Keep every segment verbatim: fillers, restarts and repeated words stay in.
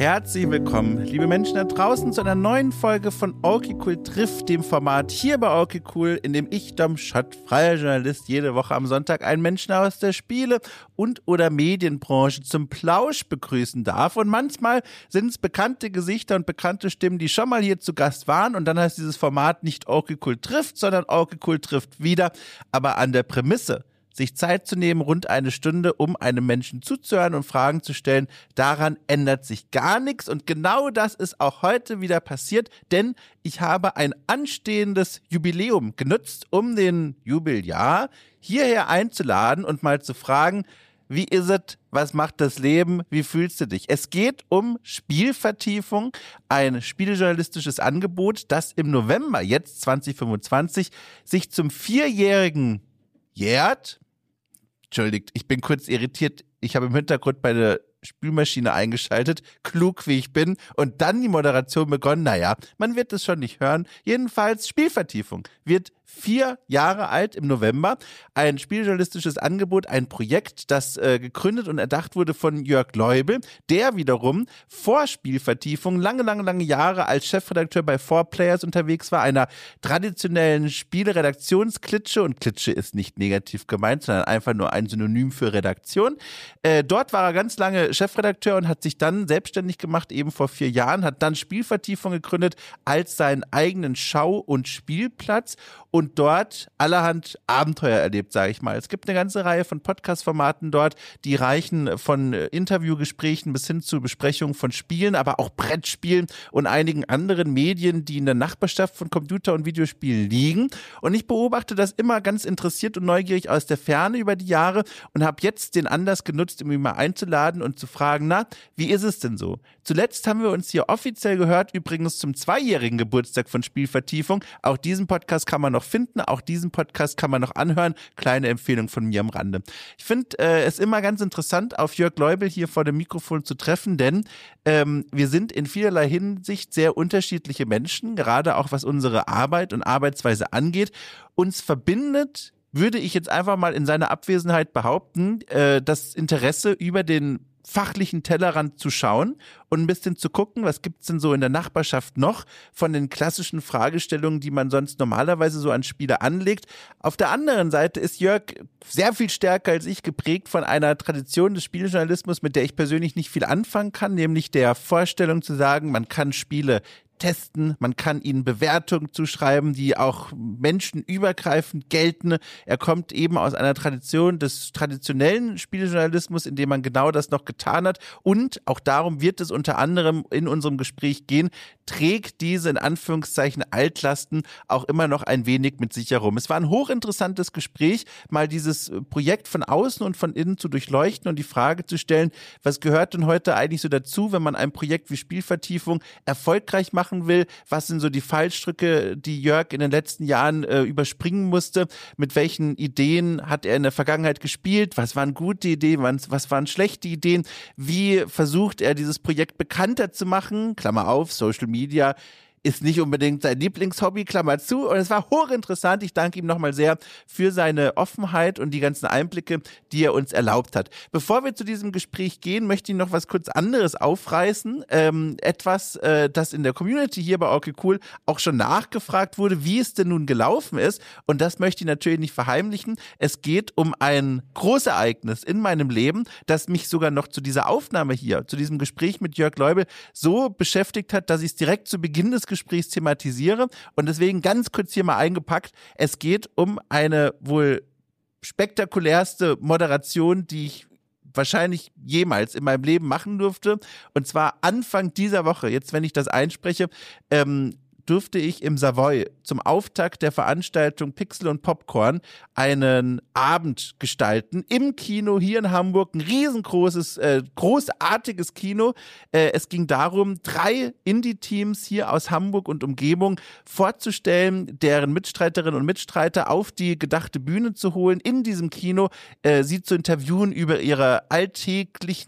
Herzlich willkommen, liebe Menschen da draußen, zu einer neuen Folge von Okay Cool trifft, dem Format hier bei Okay Cool, in dem ich, Dom Schott, freier Journalist, jede Woche am Sonntag einen Menschen aus der Spiele- und oder Medienbranche zum Plausch begrüßen darf. Und manchmal sind es bekannte Gesichter und bekannte Stimmen, die schon mal hier zu Gast waren. Und dann heißt dieses Format nicht Okay Cool trifft, sondern Okay Cool trifft wieder. Aber an der Prämisse, sich Zeit zu nehmen, rund eine Stunde, um einem Menschen zuzuhören und Fragen zu stellen, daran ändert sich gar nichts. Und genau das ist auch heute wieder passiert, denn ich habe ein anstehendes Jubiläum genutzt, um den Jubiljahr hierher einzuladen und mal zu fragen, wie ist es? Was macht das Leben? Wie fühlst du dich? Es geht um Spielvertiefung, ein spielejournalistisches Angebot, das im November, jetzt zwanzig fünfundzwanzig, sich zum vierjährigen jährt. Entschuldigt, ich bin kurz irritiert. Ich habe im Hintergrund meine Spülmaschine eingeschaltet, klug wie ich bin, und dann die Moderation begonnen. Naja, man wird es schon nicht hören. Jedenfalls, Spielvertiefung wird vier Jahre alt im November. Ein spieljournalistisches Angebot, ein Projekt, das äh, gegründet und erdacht wurde von Jörg Leubel, der wiederum vor Spielvertiefung lange, lange, lange Jahre als Chefredakteur bei four Players unterwegs war, einer traditionellen Spieleredaktionsklitsche, und Klitsche ist nicht negativ gemeint, sondern einfach nur ein Synonym für Redaktion. Äh, dort war er ganz lange Chefredakteur und hat sich dann selbstständig gemacht, eben vor vier Jahren, hat dann Spielvertiefung gegründet als seinen eigenen Schau- und Spielplatz und dort allerhand Abenteuer erlebt, sage ich mal. Es gibt eine ganze Reihe von Podcast-Formaten dort, die reichen von Interviewgesprächen bis hin zu Besprechungen von Spielen, aber auch Brettspielen und einigen anderen Medien, die in der Nachbarschaft von Computer- und Videospielen liegen. Und ich beobachte das immer ganz interessiert und neugierig aus der Ferne über die Jahre und habe jetzt den Anlass genutzt, um ihn mal einzuladen und zu fragen, na, wie ist es denn so? Zuletzt haben wir uns hier offiziell gehört, übrigens zum zweijährigen Geburtstag von Spielvertiefung. Auch diesen Podcast kann man noch finden, auch diesen Podcast kann man noch anhören. Kleine Empfehlung von mir am Rande. Ich finde äh, es immer ganz interessant, auf Jörg Leubel hier vor dem Mikrofon zu treffen, denn ähm, wir sind in vielerlei Hinsicht sehr unterschiedliche Menschen, gerade auch was unsere Arbeit und Arbeitsweise angeht. Uns verbindet, würde ich jetzt einfach mal in seiner Abwesenheit behaupten, äh, das Interesse über den fachlichen Tellerrand zu schauen und ein bisschen zu gucken, was gibt's denn so in der Nachbarschaft noch von den klassischen Fragestellungen, die man sonst normalerweise so an Spiele anlegt. Auf der anderen Seite ist Jörg sehr viel stärker als ich geprägt von einer Tradition des Spielejournalismus, mit der ich persönlich nicht viel anfangen kann, nämlich der Vorstellung zu sagen, man kann Spiele testen, man kann ihnen Bewertungen zuschreiben, die auch menschenübergreifend gelten. Er kommt eben aus einer Tradition des traditionellen Spielejournalismus, in dem man genau das noch getan hat, und auch darum wird es unter anderem in unserem Gespräch gehen, trägt diese in Anführungszeichen Altlasten auch immer noch ein wenig mit sich herum. Es war ein hochinteressantes Gespräch, mal dieses Projekt von außen und von innen zu durchleuchten und die Frage zu stellen, was gehört denn heute eigentlich so dazu, wenn man ein Projekt wie Spielvertiefung erfolgreich machen will? Was sind so die Fallstricke, die Jörg in den letzten Jahren äh, überspringen musste? Mit welchen Ideen hat er in der Vergangenheit gespielt? Was waren gute Ideen? Was waren schlechte Ideen? Wie versucht er, dieses Projekt bekannter zu machen? Klammer auf, Social Media ist nicht unbedingt sein Lieblingshobby, Klammer zu. Und es war hochinteressant. Ich danke ihm nochmal sehr für seine Offenheit und die ganzen Einblicke, die er uns erlaubt hat. Bevor wir zu diesem Gespräch gehen, möchte ich noch was kurz anderes aufreißen. Ähm, etwas, äh, das in der Community hier bei Okay Cool auch schon nachgefragt wurde, wie es denn nun gelaufen ist. Und das möchte ich natürlich nicht verheimlichen. Es geht um ein Großereignis in meinem Leben, das mich sogar noch zu dieser Aufnahme hier, zu diesem Gespräch mit Jörg Leubel so beschäftigt hat, dass ich es direkt zu Beginn des Gesprächs thematisiere und deswegen ganz kurz hier mal eingepackt. Es geht um eine wohl spektakulärste Moderation, die ich wahrscheinlich jemals in meinem Leben machen durfte, und zwar Anfang dieser Woche, jetzt wenn ich das einspreche, ähm, durfte ich im Savoy zum Auftakt der Veranstaltung Pixel und Popcorn einen Abend gestalten im Kino hier in Hamburg. Ein riesengroßes, äh, großartiges Kino. Äh, es ging darum, drei Indie-Teams hier aus Hamburg und Umgebung vorzustellen, deren Mitstreiterinnen und Mitstreiter auf die gedachte Bühne zu holen, in diesem Kino, äh, sie zu interviewen über ihre alltäglichen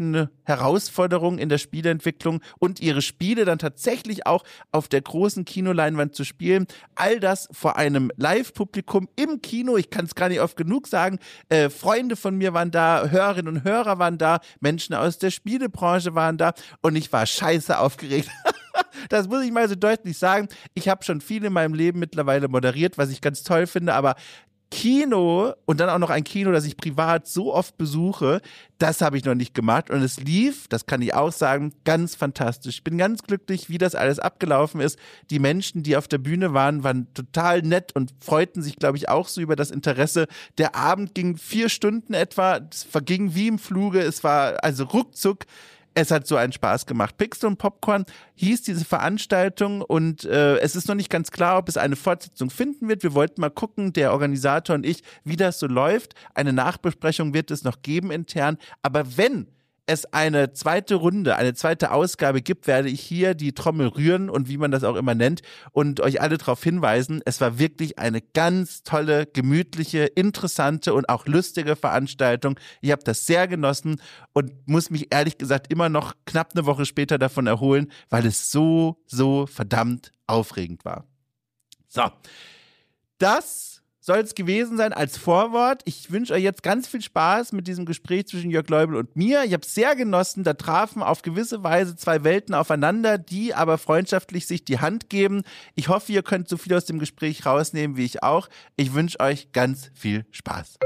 Herausforderung in der Spieleentwicklung und ihre Spiele dann tatsächlich auch auf der großen Kinoleinwand zu spielen. All das vor einem Live-Publikum im Kino. Ich kann es gar nicht oft genug sagen. Äh, Freunde von mir waren da, Hörerinnen und Hörer waren da, Menschen aus der Spielebranche waren da und ich war scheiße aufgeregt. Das muss ich mal so deutlich sagen. Ich habe schon viel in meinem Leben mittlerweile moderiert, was ich ganz toll finde, aber Kino und dann auch noch ein Kino, das ich privat so oft besuche, das habe ich noch nicht gemacht und es lief, das kann ich auch sagen, ganz fantastisch. Ich bin ganz glücklich, wie das alles abgelaufen ist. Die Menschen, die auf der Bühne waren, waren total nett und freuten sich, glaube ich, auch so über das Interesse. Der Abend ging vier Stunden etwa, es verging wie im Fluge, es war also ruckzuck. Es hat so einen Spaß gemacht. Pixel und Popcorn hieß diese Veranstaltung und äh, es ist noch nicht ganz klar, ob es eine Fortsetzung finden wird. Wir wollten mal gucken, der Organisator und ich, wie das so läuft. Eine Nachbesprechung wird es noch geben intern. Aber wenn es eine zweite Runde, eine zweite Ausgabe gibt, werde ich hier die Trommel rühren und wie man das auch immer nennt und euch alle darauf hinweisen, es war wirklich eine ganz tolle, gemütliche, interessante und auch lustige Veranstaltung. Ich habe das sehr genossen und muss mich ehrlich gesagt immer noch knapp eine Woche später davon erholen, weil es so, so verdammt aufregend war. So, das soll es gewesen sein als Vorwort. Ich wünsche euch jetzt ganz viel Spaß mit diesem Gespräch zwischen Jörg Leubel und mir. Ich habe es sehr genossen. Da trafen auf gewisse Weise zwei Welten aufeinander, die aber freundschaftlich sich die Hand geben. Ich hoffe, ihr könnt so viel aus dem Gespräch rausnehmen wie ich auch. Ich wünsche euch ganz viel Spaß.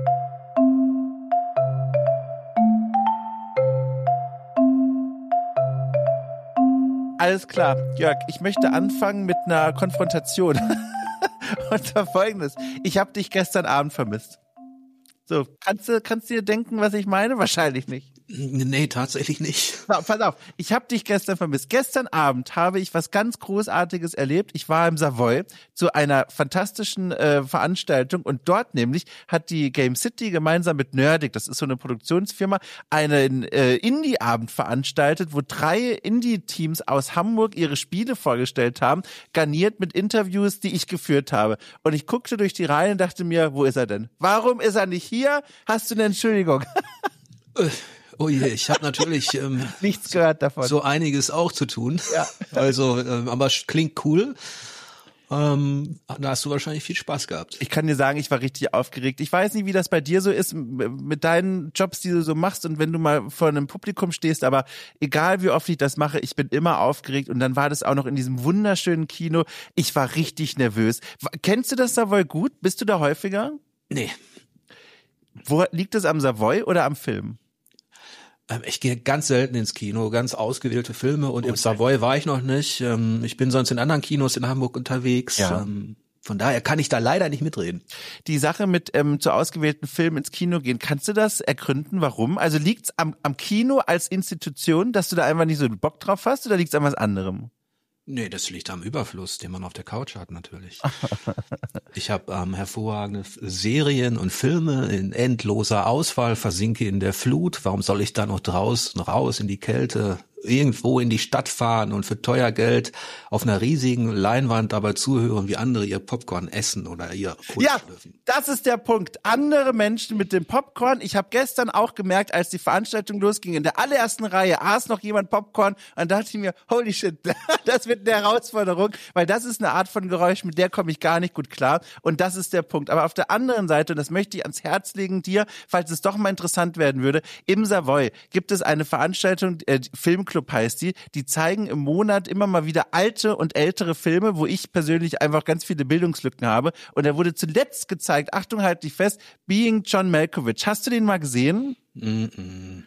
Alles klar, Jörg, ich möchte anfangen mit einer Konfrontation. Und zwar Folgendes. Ich habe dich gestern Abend vermisst. So, kannst du, kannst du dir denken, was ich meine? Wahrscheinlich nicht. Nee, tatsächlich nicht. So, pass auf, ich habe dich gestern vermisst. Gestern Abend habe ich was ganz Großartiges erlebt. Ich war im Savoy zu einer fantastischen äh, Veranstaltung und dort nämlich hat die Game City gemeinsam mit Nerdic, das ist so eine Produktionsfirma, einen äh, Indie-Abend veranstaltet, wo drei Indie-Teams aus Hamburg ihre Spiele vorgestellt haben, garniert mit Interviews, die ich geführt habe. Und ich guckte durch die Reihen und dachte mir, wo ist er denn? Warum ist er nicht hier? Hast du eine Entschuldigung? Oh je, ich habe natürlich ähm, nichts gehört davon. So einiges auch zu tun. Ja. Also, ähm, aber klingt cool. Ähm, da hast du wahrscheinlich viel Spaß gehabt. Ich kann dir sagen, ich war richtig aufgeregt. Ich weiß nicht, wie das bei dir so ist mit deinen Jobs, die du so machst und wenn du mal vor einem Publikum stehst, aber egal wie oft ich das mache, ich bin immer aufgeregt und dann war das auch noch in diesem wunderschönen Kino. Ich war richtig nervös. Kennst du das Savoy gut? Bist du da häufiger? Nee. Wo liegt es, am Savoy oder am Film? Ich gehe ganz selten ins Kino, ganz ausgewählte Filme und oh, im Savoy war ich noch nicht. Ich bin sonst in anderen Kinos in Hamburg unterwegs. Ja. Von daher kann ich da leider nicht mitreden. Die Sache mit ähm, zu ausgewählten Filmen ins Kino gehen, kannst du das ergründen, warum? Also liegt's am, am Kino als Institution, dass du da einfach nicht so Bock drauf hast oder liegt's an was anderem? Nee, das liegt am Überfluss, den man auf der Couch hat natürlich. Ich habe ähm, hervorragende Serien und Filme in endloser Auswahl, versinke in der Flut. Warum soll ich da noch draußen raus in die Kälte, irgendwo in die Stadt fahren und für teuer Geld auf einer riesigen Leinwand dabei zuhören, wie andere ihr Popcorn essen oder ihr Kohl Ja, schlürfen? Das ist der Punkt. Andere Menschen mit dem Popcorn. Ich habe gestern auch gemerkt, als die Veranstaltung losging, in der allerersten Reihe aß noch jemand Popcorn und dachte ich mir, holy shit, das wird eine Herausforderung, weil das ist eine Art von Geräusch, mit der komme ich gar nicht gut klar und das ist der Punkt. Aber auf der anderen Seite, und das möchte ich ans Herz legen dir, falls es doch mal interessant werden würde, im Savoy gibt es eine Veranstaltung, äh, Filmclub heißt die, die zeigen im Monat immer mal wieder alte und ältere Filme, wo ich persönlich einfach ganz viele Bildungslücken habe und da wurde zuletzt gezeigt, Achtung, halt dich fest, Being John Malkovich. Hast du den mal gesehen? Mm-mm.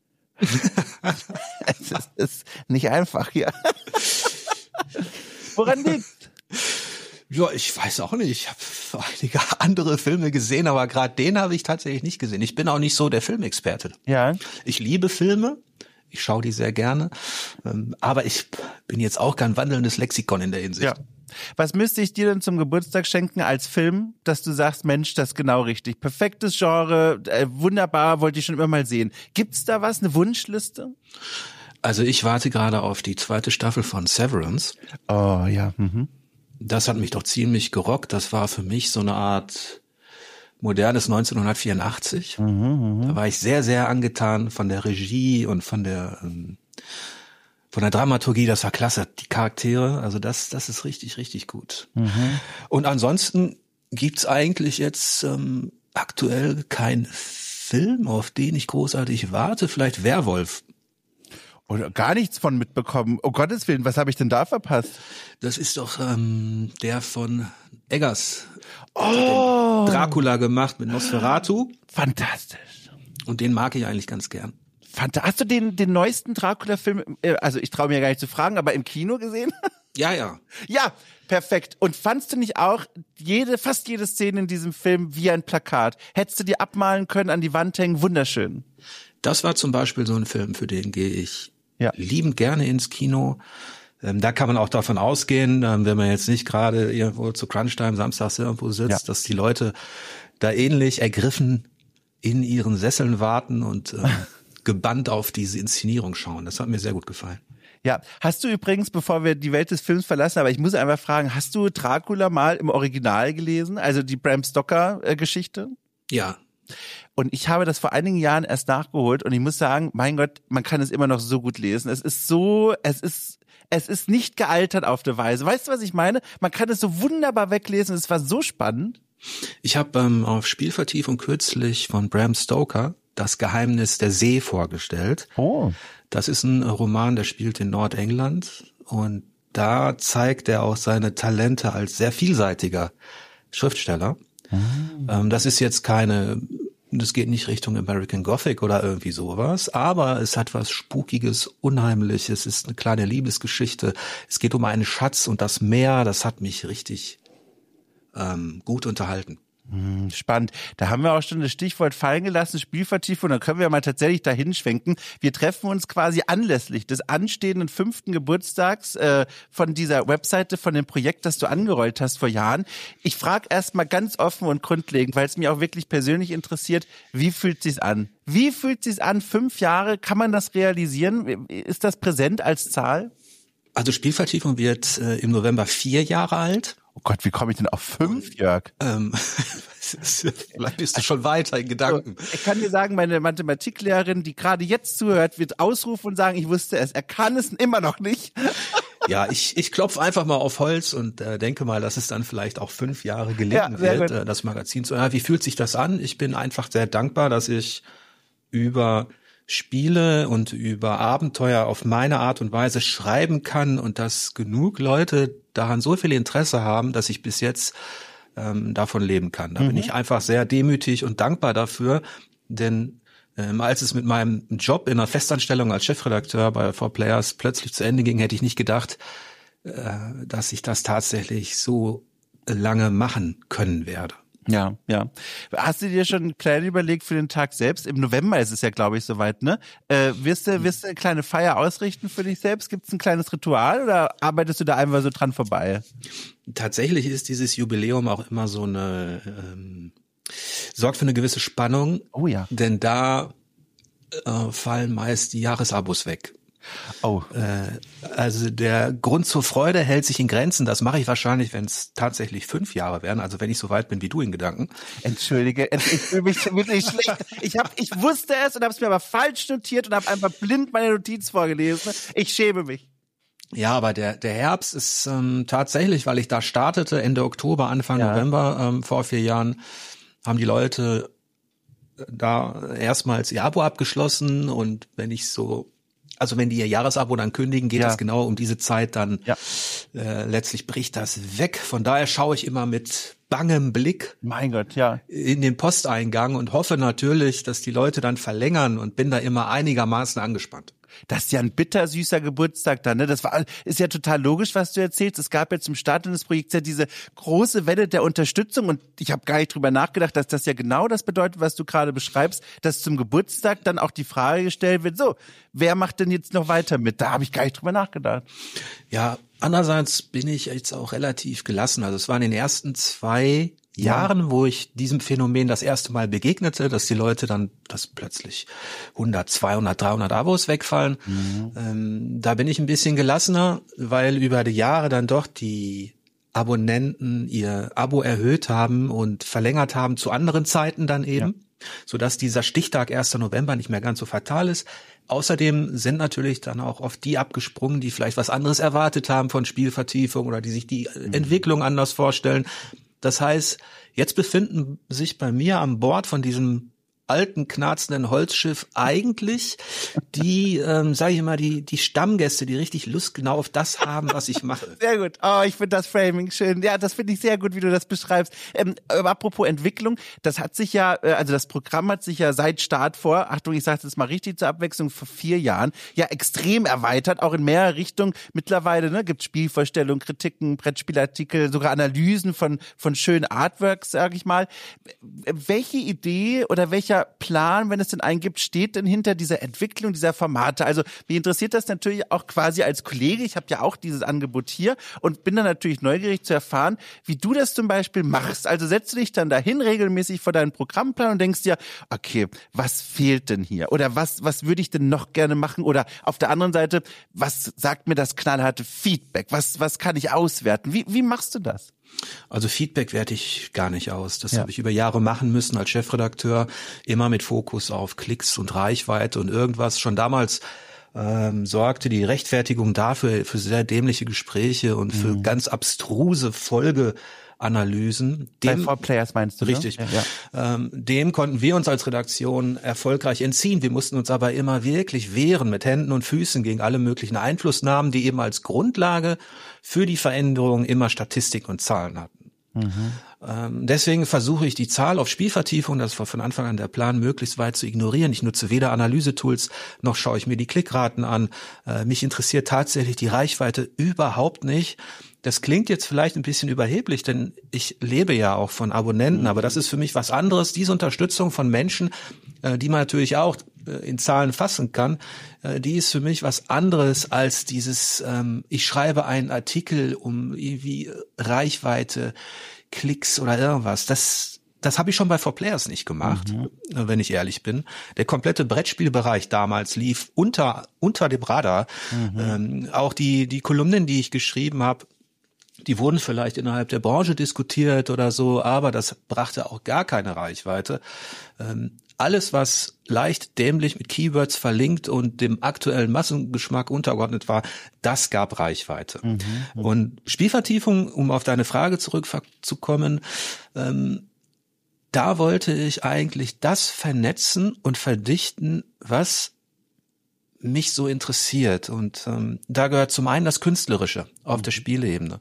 Es ist, ist nicht einfach hier. Woran liegt's? Ja, ich weiß auch nicht. Ich habe einige andere Filme gesehen, aber gerade den habe ich tatsächlich nicht gesehen. Ich bin auch nicht so der Filmexperte. Ja. Ich liebe Filme. Ich schaue die sehr gerne. Aber ich bin jetzt auch kein wandelndes Lexikon in der Hinsicht. Ja. Was müsste ich dir denn zum Geburtstag schenken als Film, dass du sagst, Mensch, das ist genau richtig. Perfektes Genre, äh, wunderbar, wollte ich schon immer mal sehen. Gibt's da was, eine Wunschliste? Also ich warte gerade auf die zweite Staffel von Severance. Oh ja. Mhm. Das hat mich doch ziemlich gerockt. Das war für mich so eine Art modernes neunzehnhundertvierundachtzig. Mhm, mh. Da war ich sehr, sehr angetan von der Regie und von der ähm, von der Dramaturgie. Das war klasse. Die Charaktere, also das, das ist richtig, richtig gut. Mhm. Und ansonsten gibt's eigentlich jetzt ähm, aktuell keinen Film, auf den ich großartig warte. Vielleicht Werwolf. Oder gar nichts von mitbekommen. Oh Gottes Willen, was habe ich denn da verpasst? Das ist doch ähm, der von Eggers. Oh, Dracula gemacht mit Nosferatu. Fantastisch. Und den mag ich eigentlich ganz gern. Fanta- Hast du den, den neuesten Dracula-Film, äh, also ich traue mir ja gar nicht zu fragen, aber im Kino gesehen? Ja, ja. Ja, perfekt. Und fandst du nicht auch jede, fast jede Szene in diesem Film wie ein Plakat? Hättest du dir abmalen können, an die Wand hängen? Wunderschön. Das war zum Beispiel so ein Film, für den gehe ich Ja. liebend gerne ins Kino. Ähm, da kann man auch davon ausgehen, ähm, wenn man jetzt nicht gerade irgendwo zu Crunchtime samstags irgendwo sitzt, Ja. dass die Leute da ähnlich ergriffen in ihren Sesseln warten und äh, gebannt auf diese Inszenierung schauen. Das hat mir sehr gut gefallen. Ja, hast du übrigens, bevor wir die Welt des Films verlassen, aber ich muss einfach fragen, hast du Dracula mal im Original gelesen? Also die Bram Stoker-Geschichte? Ja. Und ich habe das vor einigen Jahren erst nachgeholt und ich muss sagen, mein Gott, man kann es immer noch so gut lesen. Es ist so, es ist, es ist nicht gealtert auf eine Weise. Weißt du, was ich meine? Man kann es so wunderbar weglesen. Es war so spannend. Ich habe ähm, auf Spielvertiefung kürzlich von Bram Stoker Das Geheimnis der See vorgestellt. Oh. Das ist ein Roman, der spielt in Nordengland und da zeigt er auch seine Talente als sehr vielseitiger Schriftsteller. Mhm. Ähm, das ist jetzt keine, das geht nicht Richtung American Gothic oder irgendwie sowas, aber es hat was Spukiges, Unheimliches, es ist eine kleine Liebesgeschichte. Es geht um einen Schatz und das Meer, das hat mich richtig ähm, gut unterhalten. Spannend. Da haben wir auch schon das Stichwort fallen gelassen, Spielvertiefung. Da können wir mal tatsächlich dahin schwenken. Wir treffen uns quasi anlässlich des anstehenden fünften Geburtstags äh, von dieser Webseite, von dem Projekt, das du angerollt hast vor Jahren. Ich frage erst mal ganz offen und grundlegend, weil es mich auch wirklich persönlich interessiert, wie fühlt sich's an? Wie fühlt sich's an? Fünf Jahre, kann man das realisieren? Ist das präsent als Zahl? Also Spielvertiefung wird äh, im November vier Jahre alt. Oh Gott, wie komme ich denn auf fünf, Jörg? Ähm, vielleicht bist du schon weiter in Gedanken. Ich kann dir sagen, meine Mathematiklehrerin, die gerade jetzt zuhört, wird ausrufen und sagen, ich wusste es. Er kann es immer noch nicht. Ja, ich, ich klopfe einfach mal auf Holz und äh, denke mal, dass es dann vielleicht auch fünf Jahre gelingen Ja, wird, gut. äh, das Magazin zu. Ja, wie fühlt sich das an? Ich bin einfach sehr dankbar, dass ich über Spiele und über Abenteuer auf meine Art und Weise schreiben kann und dass genug Leute daran so viel Interesse haben, dass ich bis jetzt ähm, davon leben kann. Da mhm. bin ich einfach sehr demütig und dankbar dafür, denn ähm, als es mit meinem Job in einer Festanstellung als Chefredakteur bei four Players plötzlich zu Ende ging, hätte ich nicht gedacht, äh, dass ich das tatsächlich so lange machen können werde. Ja, ja. Hast du dir schon einen Plan überlegt für den Tag selbst? Im November ist es ja, glaube ich, soweit, ne? Äh, wirst du, wirst du eine kleine Feier ausrichten für dich selbst? Gibt es ein kleines Ritual oder arbeitest du da einfach so dran vorbei? Tatsächlich ist dieses Jubiläum auch immer so eine, ähm, sorgt für eine gewisse Spannung. Oh ja. Denn da äh, fallen meist die Jahresabos weg. Oh. Äh, also der Grund zur Freude hält sich in Grenzen. Das mache ich wahrscheinlich, wenn es tatsächlich fünf Jahre wären. Also wenn ich so weit bin wie du in Gedanken. Entschuldige, ich fühle mich wirklich schlecht. Ich hab, ich wusste es und habe es mir aber falsch notiert und habe einfach blind meine Notiz vorgelesen. Ich schäme mich. Ja, aber der der Herbst ist ähm, tatsächlich, weil ich da startete, Ende Oktober, Anfang Ja. November ähm, vor vier Jahren, haben die Leute da erstmals ihr Abo abgeschlossen und wenn ich so Also wenn die ihr Jahresabo dann kündigen, geht Ja. das genau um diese Zeit dann, Ja. äh, letztlich bricht das weg. Von daher schaue ich immer mit bangem Blick Mein Gott, ja. in den Posteingang und hoffe natürlich, dass die Leute dann verlängern und bin da immer einigermaßen angespannt. Das ist ja ein bittersüßer Geburtstag dann, ne? Das war, ist ja total logisch, was du erzählst. Es gab ja zum Start des Projekts ja diese große Welle der Unterstützung und ich habe gar nicht drüber nachgedacht, dass das ja genau das bedeutet, was du gerade beschreibst, dass zum Geburtstag dann auch die Frage gestellt wird, so, wer macht denn jetzt noch weiter mit? Da habe ich gar nicht drüber nachgedacht. Ja, andererseits bin ich jetzt auch relativ gelassen. Also es waren in den ersten zwei Jahren, wo ich diesem Phänomen das erste Mal begegnete, dass die Leute dann, dass plötzlich hundert, zweihundert, dreihundert Abos wegfallen. Mhm. Ähm, da bin ich ein bisschen gelassener, weil über die Jahre dann doch die Abonnenten ihr Abo erhöht haben und verlängert haben zu anderen Zeiten dann eben, ja. sodass dieser Stichtag erster November nicht mehr ganz so fatal ist. Außerdem sind natürlich dann auch oft die abgesprungen, die vielleicht was anderes erwartet haben von Spielvertiefung oder die sich die mhm. Entwicklung anders vorstellen. Das heißt, jetzt befinden sich bei mir an Bord von diesem alten, knarzenden Holzschiff eigentlich die, ähm, sage ich mal, die die Stammgäste, die richtig Lust genau auf das haben, was ich mache. Sehr gut. Oh, ich finde das Framing schön. Ja, das finde ich sehr gut, wie du das beschreibst. Ähm, apropos Entwicklung, das hat sich ja, äh, also das Programm hat sich ja seit Start vor, Achtung, ich sage das mal richtig zur Abwechslung, vor vier Jahren, ja extrem erweitert, auch in mehrere Richtungen. Mittlerweile ne, gibt es Spielvorstellungen, Kritiken, Brettspielartikel, sogar Analysen von von schönen Artworks, sage ich mal. Welche Idee oder welcher Plan, wenn es denn einen gibt, steht denn hinter dieser Entwicklung dieser Formate? Also mich interessiert das natürlich auch quasi als Kollege. Ich habe ja auch dieses Angebot hier und bin dann natürlich neugierig zu erfahren, wie du das zum Beispiel machst. Also setzt du dich dann dahin regelmäßig vor deinen Programmplan und denkst dir, okay, was fehlt denn hier? Oder was was würde ich denn noch gerne machen? Oder auf der anderen Seite, was sagt mir das knallharte Feedback? Was was kann ich auswerten? Wie wie machst du das? Also Feedback werte ich gar nicht aus. Das ja. habe ich über Jahre machen müssen als Chefredakteur, immer mit Fokus auf Klicks und Reichweite und irgendwas. Schon damals ähm, sorgte die Rechtfertigung dafür für sehr dämliche Gespräche und für mhm. ganz abstruse Folgeanalysen. Bei four Players meinst du? Richtig. Ne? Ja, ja. Ähm, dem konnten wir uns als Redaktion erfolgreich entziehen. Wir mussten uns aber immer wirklich wehren mit Händen und Füßen gegen alle möglichen Einflussnahmen, die eben als Grundlage für die Veränderung immer Statistik und Zahlen hatten. Mhm. Ähm, deswegen versuche ich die Zahl auf Spielvertiefung, das war von Anfang an der Plan, möglichst weit zu ignorieren. Ich nutze weder Analysetools, noch schaue ich mir die Klickraten an. Äh, mich interessiert tatsächlich die Reichweite überhaupt nicht. Das klingt jetzt vielleicht ein bisschen überheblich, denn ich lebe ja auch von Abonnenten, mhm. aber das ist für mich was anderes. Diese Unterstützung von Menschen, äh, die man natürlich auch äh, in Zahlen fassen kann, äh, die ist für mich was anderes als dieses, ähm, ich schreibe einen Artikel um irgendwie Reichweite, Klicks oder irgendwas. Das Das habe ich schon bei four Players nicht gemacht, mhm. wenn ich ehrlich bin. Der komplette Brettspielbereich damals lief unter unter dem Radar. Mhm. Ähm, auch die die Kolumnen, die ich geschrieben habe, die wurden vielleicht innerhalb der Branche diskutiert oder so, aber das brachte auch gar keine Reichweite. Ähm, alles, was leicht dämlich mit Keywords verlinkt und dem aktuellen Massengeschmack untergeordnet war, das gab Reichweite. Mhm. Und Spielvertiefung, um auf deine Frage zurückzukommen, ähm, da wollte ich eigentlich das vernetzen und verdichten, was mich so interessiert. Und ähm, da gehört zum einen das Künstlerische auf der Spieleebene.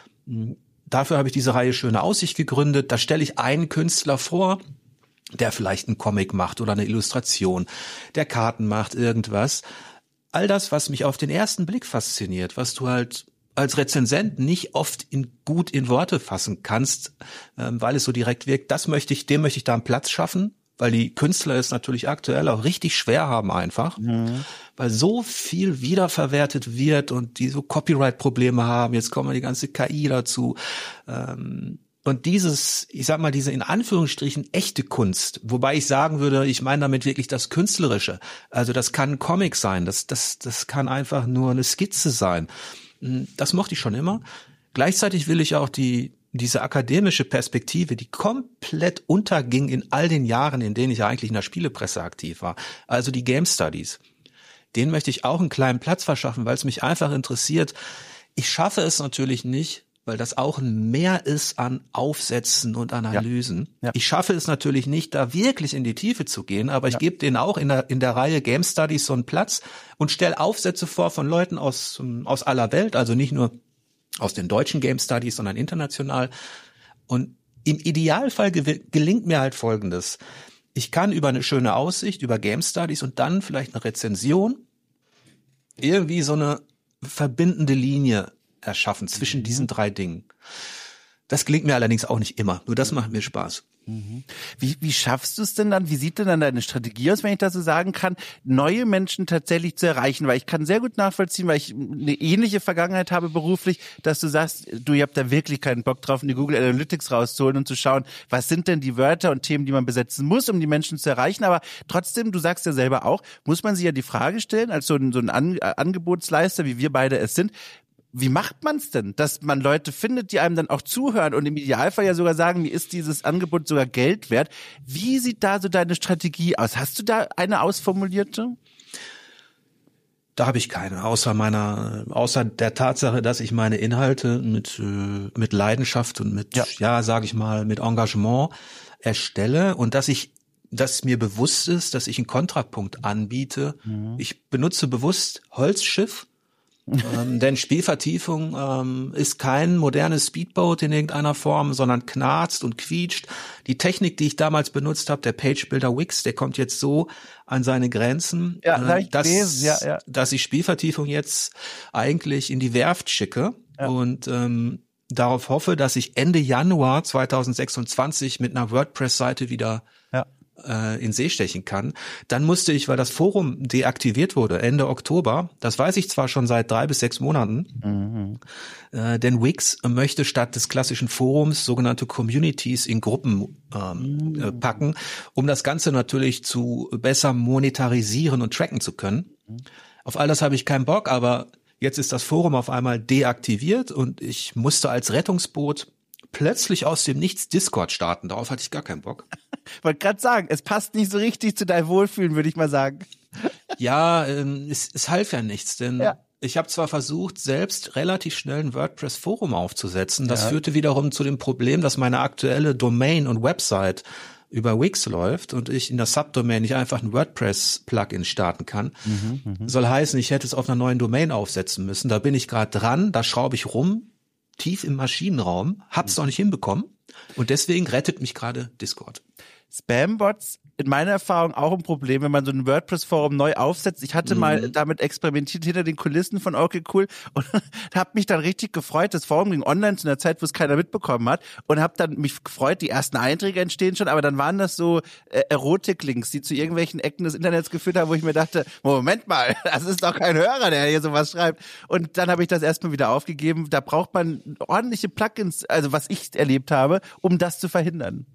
Dafür habe ich diese Reihe Schöne Aussicht gegründet. Da stelle ich einen Künstler vor, der vielleicht einen Comic macht oder eine Illustration, der Karten macht, irgendwas. All das, was mich auf den ersten Blick fasziniert, was du halt als Rezensent nicht oft in gut in Worte fassen kannst, ähm, weil es so direkt wirkt, das möchte ich, dem möchte ich da einen Platz schaffen, weil die Künstler es natürlich aktuell auch richtig schwer haben einfach, mhm. weil so viel wiederverwertet wird und die so Copyright-Probleme haben, jetzt kommen die ganze K I dazu, ähm, und dieses, ich sag mal, diese in Anführungsstrichen echte Kunst, wobei ich sagen würde, ich meine damit wirklich das Künstlerische, also das kann ein Comic sein, das, das, das kann einfach nur eine Skizze sein. Das mochte ich schon immer. Gleichzeitig will ich auch die diese akademische Perspektive, die komplett unterging in all den Jahren, in denen ich eigentlich in der Spielepresse aktiv war, also die Game Studies, denen möchte ich auch einen kleinen Platz verschaffen, weil es mich einfach interessiert. Ich schaffe es natürlich nicht, weil das auch ein Mehr ist an Aufsätzen und Analysen. Ja. Ja. Ich schaffe es natürlich nicht, da wirklich in die Tiefe zu gehen, aber ich ja. gebe denen auch in der in der Reihe Game Studies so einen Platz und stelle Aufsätze vor von Leuten aus aus aller Welt, also nicht nur aus den deutschen Game Studies, sondern international. Und im Idealfall ge- gelingt mir halt Folgendes. Ich kann über eine schöne Aussicht, über Game Studies und dann vielleicht eine Rezension irgendwie so eine verbindende Linie erschaffen zwischen mhm. diesen drei Dingen. Das gelingt mir allerdings auch nicht immer. Nur das macht mir Spaß. Mhm. Wie, wie schaffst du es denn dann? Wie sieht denn dann deine Strategie aus, wenn ich das so sagen kann, neue Menschen tatsächlich zu erreichen? Weil ich kann sehr gut nachvollziehen, weil ich eine ähnliche Vergangenheit habe beruflich, dass du sagst, du, ihr habt da wirklich keinen Bock drauf, in die Google Analytics rauszuholen und zu schauen, was sind denn die Wörter und Themen, die man besetzen muss, um die Menschen zu erreichen. Aber trotzdem, du sagst ja selber auch, muss man sich ja die Frage stellen, als so ein, so ein An- Angebotsleister, wie wir beide es sind, Wie macht man es denn, dass man Leute findet, die einem dann auch zuhören und im Idealfall ja sogar sagen, mir ist dieses Angebot sogar Geld wert? Wie sieht da so deine Strategie aus? Hast du da eine ausformulierte? Da habe ich keine, außer meiner, außer der Tatsache, dass ich meine Inhalte mit äh, mit Leidenschaft und mit, ja, ja sage ich mal, mit Engagement erstelle und dass ich, dass mir bewusst ist, dass ich einen Kontrapunkt anbiete. Mhm. Ich benutze bewusst Holzschiff. ähm, denn Spielvertiefung ähm, ist kein modernes Speedboat in irgendeiner Form, sondern knarzt und quietscht. Die Technik, die ich damals benutzt habe, der Page Builder Wix, der kommt jetzt so an seine Grenzen, ja, äh, dass, ja, ja. dass ich Spielvertiefung jetzt eigentlich in die Werft schicke ja. und ähm, darauf hoffe, dass ich Ende Januar zwanzig sechsundzwanzig mit einer WordPress-Seite wieder ja. in See stechen kann. Dann musste ich, weil das Forum deaktiviert wurde, Ende Oktober, das weiß ich zwar schon seit drei bis sechs Monaten, mhm. äh, denn Wix möchte statt des klassischen Forums sogenannte Communities in Gruppen ähm, mhm. äh, packen, um das Ganze natürlich zu besser monetarisieren und tracken zu können. Mhm. Auf all das habe ich keinen Bock, aber jetzt ist das Forum auf einmal deaktiviert und ich musste als Rettungsboot plötzlich aus dem Nichts Discord starten. Darauf hatte ich gar keinen Bock. Wollte gerade sagen, es passt nicht so richtig zu deinem Wohlfühlen, würde ich mal sagen. Ja, ähm, es, es half ja nichts, denn ja. ich habe zwar versucht, selbst relativ schnell ein WordPress-Forum aufzusetzen. Das ja. führte wiederum zu dem Problem, dass meine aktuelle Domain und Website über Wix läuft und ich in der Subdomain nicht einfach ein WordPress-Plugin starten kann. Mhm, mh. Soll heißen, ich hätte es auf einer neuen Domain aufsetzen müssen. Da bin ich gerade dran, da schraube ich rum, tief im Maschinenraum, hab's noch nicht hinbekommen und deswegen rettet mich gerade Discord. Spambots, in meiner Erfahrung auch ein Problem, wenn man so ein WordPress-Forum neu aufsetzt. Ich hatte mhm. mal damit experimentiert hinter den Kulissen von Okay Cool und habe mich dann richtig gefreut. Das Forum ging online zu einer Zeit, wo es keiner mitbekommen hat und habe dann mich gefreut, die ersten Einträge entstehen schon, aber dann waren das so äh, Erotik-Links, die zu irgendwelchen Ecken des Internets geführt haben, wo ich mir dachte, Moment mal, das ist doch kein Hörer, der hier sowas schreibt. Und dann habe ich das erstmal wieder aufgegeben. Da braucht man ordentliche Plugins, also was ich erlebt habe, um das zu verhindern.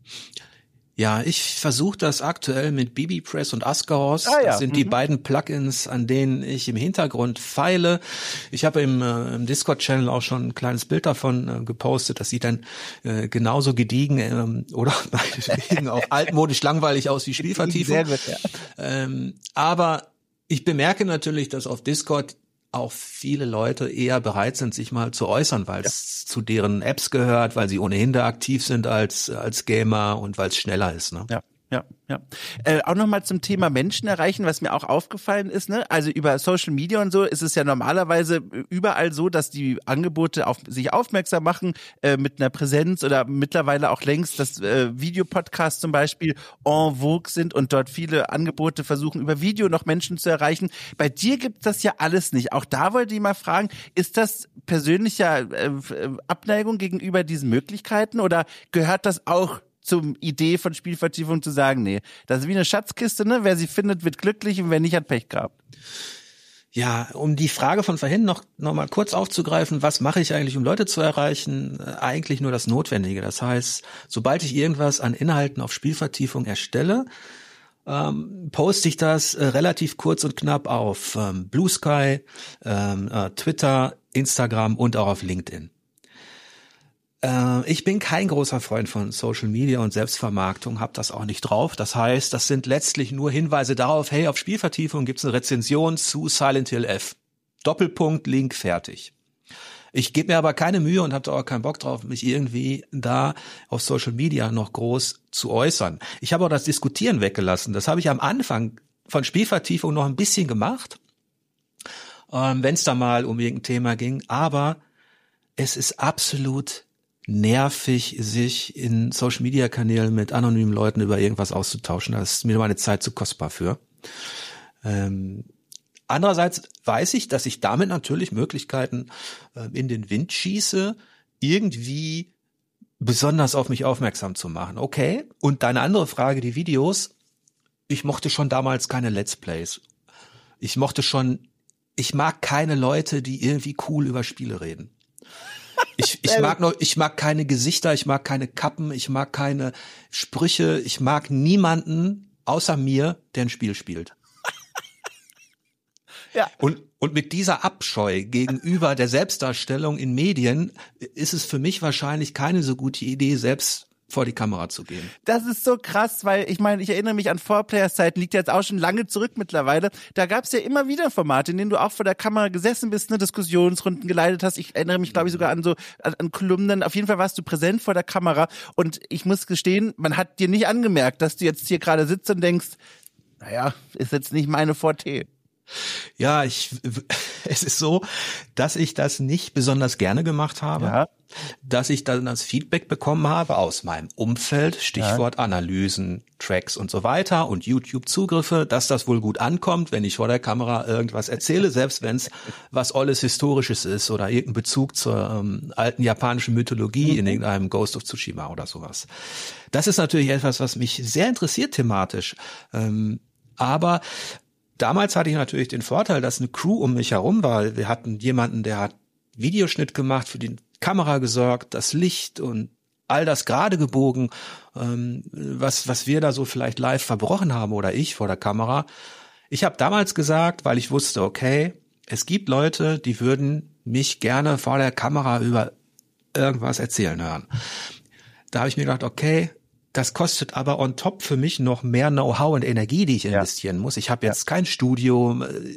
Ja, ich versuche das aktuell mit BBPress und Ascaros. Ah, ja. Das sind mhm. die beiden Plugins, an denen ich im Hintergrund feile. Ich habe im, äh, im Discord-Channel auch schon ein kleines Bild davon äh, gepostet. Das sieht dann äh, genauso gediegen ähm, oder meinetwegen auch altmodisch langweilig aus wie Spielvertiefung. Sehr gut, ja. Ähm, aber ich bemerke natürlich, dass auf Discord auch viele Leute eher bereit sind, sich mal zu äußern, weil es ja. zu deren Apps gehört, weil sie ohnehin da aktiv sind als als Gamer und weil es schneller ist. Ne? Ja. Ja, ja. Äh, auch nochmal zum Thema Menschen erreichen, was mir auch aufgefallen ist, ne? Also über Social Media und so ist es ja normalerweise überall so, dass die Angebote auf sich aufmerksam machen äh, mit einer Präsenz oder mittlerweile auch längst, dass äh, Videopodcasts zum Beispiel en vogue sind und dort viele Angebote versuchen, über Video noch Menschen zu erreichen. Bei dir gibt das ja alles nicht. Auch da wollte ich mal fragen, ist das persönlicher äh, Abneigung gegenüber diesen Möglichkeiten oder gehört das auch zum Idee von Spielvertiefung zu sagen, nee, das ist wie eine Schatzkiste, ne? Wer sie findet, wird glücklich und wer nicht, hat Pech gehabt. Ja, um die Frage von vorhin noch, noch mal kurz aufzugreifen, was mache ich eigentlich, um Leute zu erreichen? Eigentlich nur das Notwendige. Das heißt, sobald ich irgendwas an Inhalten auf Spielvertiefung erstelle, ähm, poste ich das äh, relativ kurz und knapp auf ähm, Blue Sky, ähm, äh, Twitter, Instagram und auch auf LinkedIn. Ich bin kein großer Freund von Social Media und Selbstvermarktung, habe das auch nicht drauf. Das heißt, das sind letztlich nur Hinweise darauf, hey, auf Spielvertiefung gibt's eine Rezension zu Silent Hill F. Doppelpunkt, Link, fertig. Ich gebe mir aber keine Mühe und habe da auch keinen Bock drauf, mich irgendwie da auf Social Media noch groß zu äußern. Ich habe auch das Diskutieren weggelassen. Das habe ich am Anfang von Spielvertiefung noch ein bisschen gemacht, ähm, wenn es da mal um irgendein Thema ging. Aber es ist absolut nervig, sich in Social-Media-Kanälen mit anonymen Leuten über irgendwas auszutauschen. Da ist mir meine Zeit zu kostbar für. Ähm, andererseits weiß ich, dass ich damit natürlich Möglichkeiten äh, in den Wind schieße, irgendwie besonders auf mich aufmerksam zu machen. Okay, und deine andere Frage, die Videos. Ich mochte schon damals keine Let's Plays. Ich mochte schon, ich mag keine Leute, die irgendwie cool über Spiele reden. Ich, ich mag noch, ich mag keine Gesichter, ich mag keine Kappen, ich mag keine Sprüche, ich mag niemanden außer mir, der ein Spiel spielt. Ja. Und Und mit dieser Abscheu gegenüber der Selbstdarstellung in Medien ist es für mich wahrscheinlich keine so gute Idee, selbst vor die Kamera zu gehen. Das ist so krass, weil ich meine, ich erinnere mich an four Players Zeiten, liegt jetzt auch schon lange zurück mittlerweile. Da gab es ja immer wieder Formate, in denen du auch vor der Kamera gesessen bist, ne, Diskussionsrunden geleitet hast. Ich erinnere mich, glaube ich, sogar an so an, an Kolumnen. Auf jeden Fall warst du präsent vor der Kamera und ich muss gestehen, man hat dir nicht angemerkt, dass du jetzt hier gerade sitzt und denkst, naja, ist jetzt nicht meine Forte. Ja, ich, es ist so, dass ich das nicht besonders gerne gemacht habe, ja. Dass ich dann das Feedback bekommen habe aus meinem Umfeld, Stichwort ja. Analysen, Tracks und so weiter und YouTube-Zugriffe, dass das wohl gut ankommt, wenn ich vor der Kamera irgendwas erzähle, selbst wenn es was Olles Historisches ist oder irgendein Bezug zur ähm, alten japanischen Mythologie mhm. in irgendeinem Ghost of Tsushima oder sowas. Das ist natürlich etwas, was mich sehr interessiert thematisch, ähm, aber damals hatte ich natürlich den Vorteil, dass eine Crew um mich herum war. Wir hatten jemanden, der hat Videoschnitt gemacht, für die Kamera gesorgt, das Licht und all das gerade gebogen, ähm, was was wir da so vielleicht live verbrochen haben oder ich vor der Kamera. Ich habe damals gesagt, weil ich wusste, okay, es gibt Leute, die würden mich gerne vor der Kamera über irgendwas erzählen hören. Da habe ich mir gedacht, okay, das kostet aber on top für mich noch mehr Know-how und Energie, die ich investieren ja. muss. Ich habe jetzt ja. kein Studio.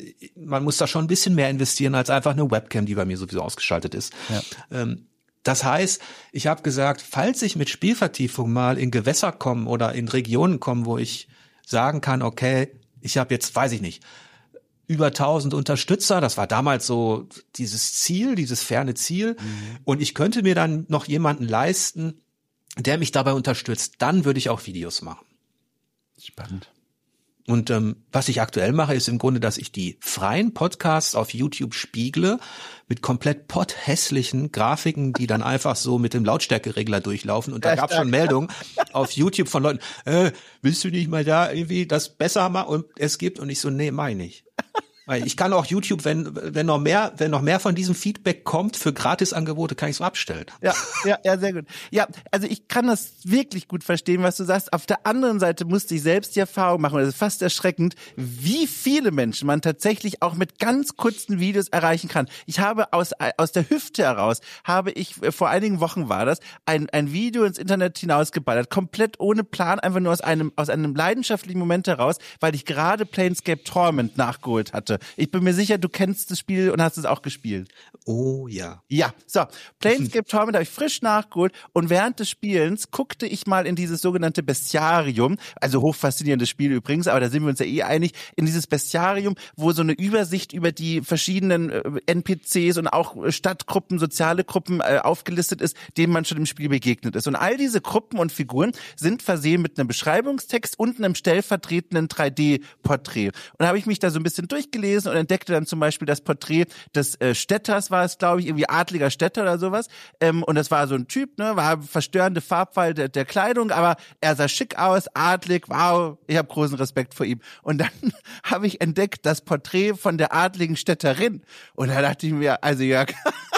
Man muss da schon ein bisschen mehr investieren als einfach eine Webcam, die bei mir sowieso ausgeschaltet ist. Ja. Das heißt, ich habe gesagt, falls ich mit Spielvertiefung mal in Gewässer komme oder in Regionen komme, wo ich sagen kann, okay, ich habe jetzt, weiß ich nicht, über tausend Unterstützer. Das war damals so dieses Ziel, dieses ferne Ziel. Mhm. Und ich könnte mir dann noch jemanden leisten, der mich dabei unterstützt, dann würde ich auch Videos machen. Spannend. Und ähm, was ich aktuell mache, ist im Grunde, dass ich die freien Podcasts auf YouTube spiegle mit komplett potthässlichen Grafiken, die dann einfach so mit dem Lautstärkeregler durchlaufen. Und da gab es schon Meldungen auf YouTube von Leuten, äh, willst du nicht mal da irgendwie das besser machen? Und es gibt, und ich so, nee, mach ich nicht. Weil ich kann auch YouTube, wenn wenn noch mehr wenn noch mehr von diesem Feedback kommt für Gratisangebote, kann ich so abstellen. Ja, ja, ja, sehr gut. Ja, also ich kann das wirklich gut verstehen, was du sagst. Auf der anderen Seite musste ich selbst die Erfahrung machen, das ist fast erschreckend, wie viele Menschen man tatsächlich auch mit ganz kurzen Videos erreichen kann. Ich habe aus aus der Hüfte heraus, habe ich, vor einigen Wochen war das, ein ein Video ins Internet hinausgeballert, komplett ohne Plan, einfach nur aus einem aus einem leidenschaftlichen Moment heraus, weil ich gerade Planescape Torment nachgeholt hatte. Ich bin mir sicher, du kennst das Spiel und hast es auch gespielt. Oh ja. Ja, so. Planescape Torment habe ich frisch nachgeholt und während des Spielens guckte ich mal in dieses sogenannte Bestiarium, also hochfaszinierendes Spiel übrigens, aber da sind wir uns ja eh einig, in dieses Bestiarium, wo so eine Übersicht über die verschiedenen äh, N P Cs und auch Stadtgruppen, soziale Gruppen äh, aufgelistet ist, denen man schon im Spiel begegnet ist. Und all diese Gruppen und Figuren sind versehen mit einem Beschreibungstext und einem stellvertretenden drei D-Porträt. Und da habe ich mich da so ein bisschen durchgelesen und entdeckte dann zum Beispiel das Porträt des äh, Städters, war es, glaube ich, irgendwie adliger Städter oder sowas. Ähm, und das war so ein Typ, ne, war verstörende Farbwahl der, der Kleidung, aber er sah schick aus, adlig, wow, ich habe großen Respekt vor ihm. Und dann habe ich entdeckt das Porträt von der adligen Städterin. Und da dachte ich mir, also Jörg,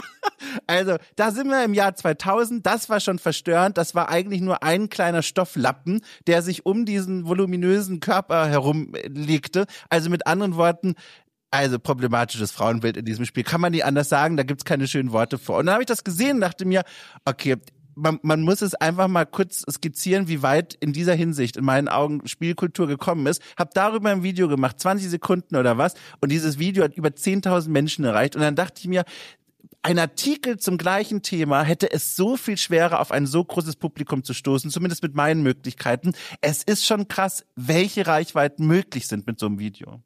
also da sind wir im Jahr zweitausend, das war schon verstörend, das war eigentlich nur ein kleiner Stofflappen, der sich um diesen voluminösen Körper herumlegte. Also mit anderen Worten, also problematisches Frauenbild in diesem Spiel, kann man nicht anders sagen, da gibt's keine schönen Worte vor. Und dann habe ich das gesehen und dachte mir, okay, man, man muss es einfach mal kurz skizzieren, wie weit in dieser Hinsicht in meinen Augen Spielkultur gekommen ist. Hab darüber ein Video gemacht, zwanzig Sekunden oder was, und dieses Video hat über zehntausend Menschen erreicht. Und dann dachte ich mir, ein Artikel zum gleichen Thema hätte es so viel schwerer, auf ein so großes Publikum zu stoßen, zumindest mit meinen Möglichkeiten. Es ist schon krass, welche Reichweiten möglich sind mit so einem Video.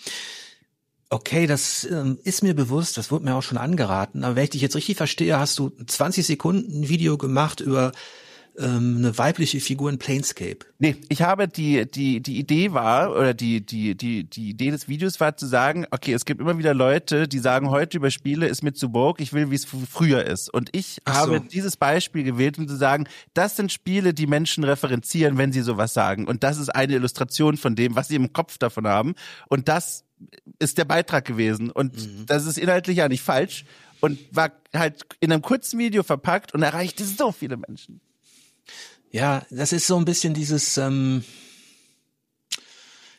Okay, das ähm, ist mir bewusst, das wurde mir auch schon angeraten, aber wenn ich dich jetzt richtig verstehe, hast du zwanzig Sekunden Video gemacht über ähm, eine weibliche Figur in Planescape. Nee, ich habe die die die Idee war oder die die die die Idee des Videos war zu sagen, okay, es gibt immer wieder Leute, die sagen, heute über Spiele ist mir zu woke, ich will, wie es früher ist. Und ich Ach habe so. dieses Beispiel gewählt, um zu sagen, das sind Spiele, die Menschen referenzieren, wenn sie sowas sagen. Und das ist eine Illustration von dem, was sie im Kopf davon haben. Und das ist der Beitrag gewesen. Und mhm. das ist inhaltlich ja nicht falsch und war halt in einem kurzen Video verpackt und erreichte so viele Menschen. Ja, das ist so ein bisschen dieses, ähm,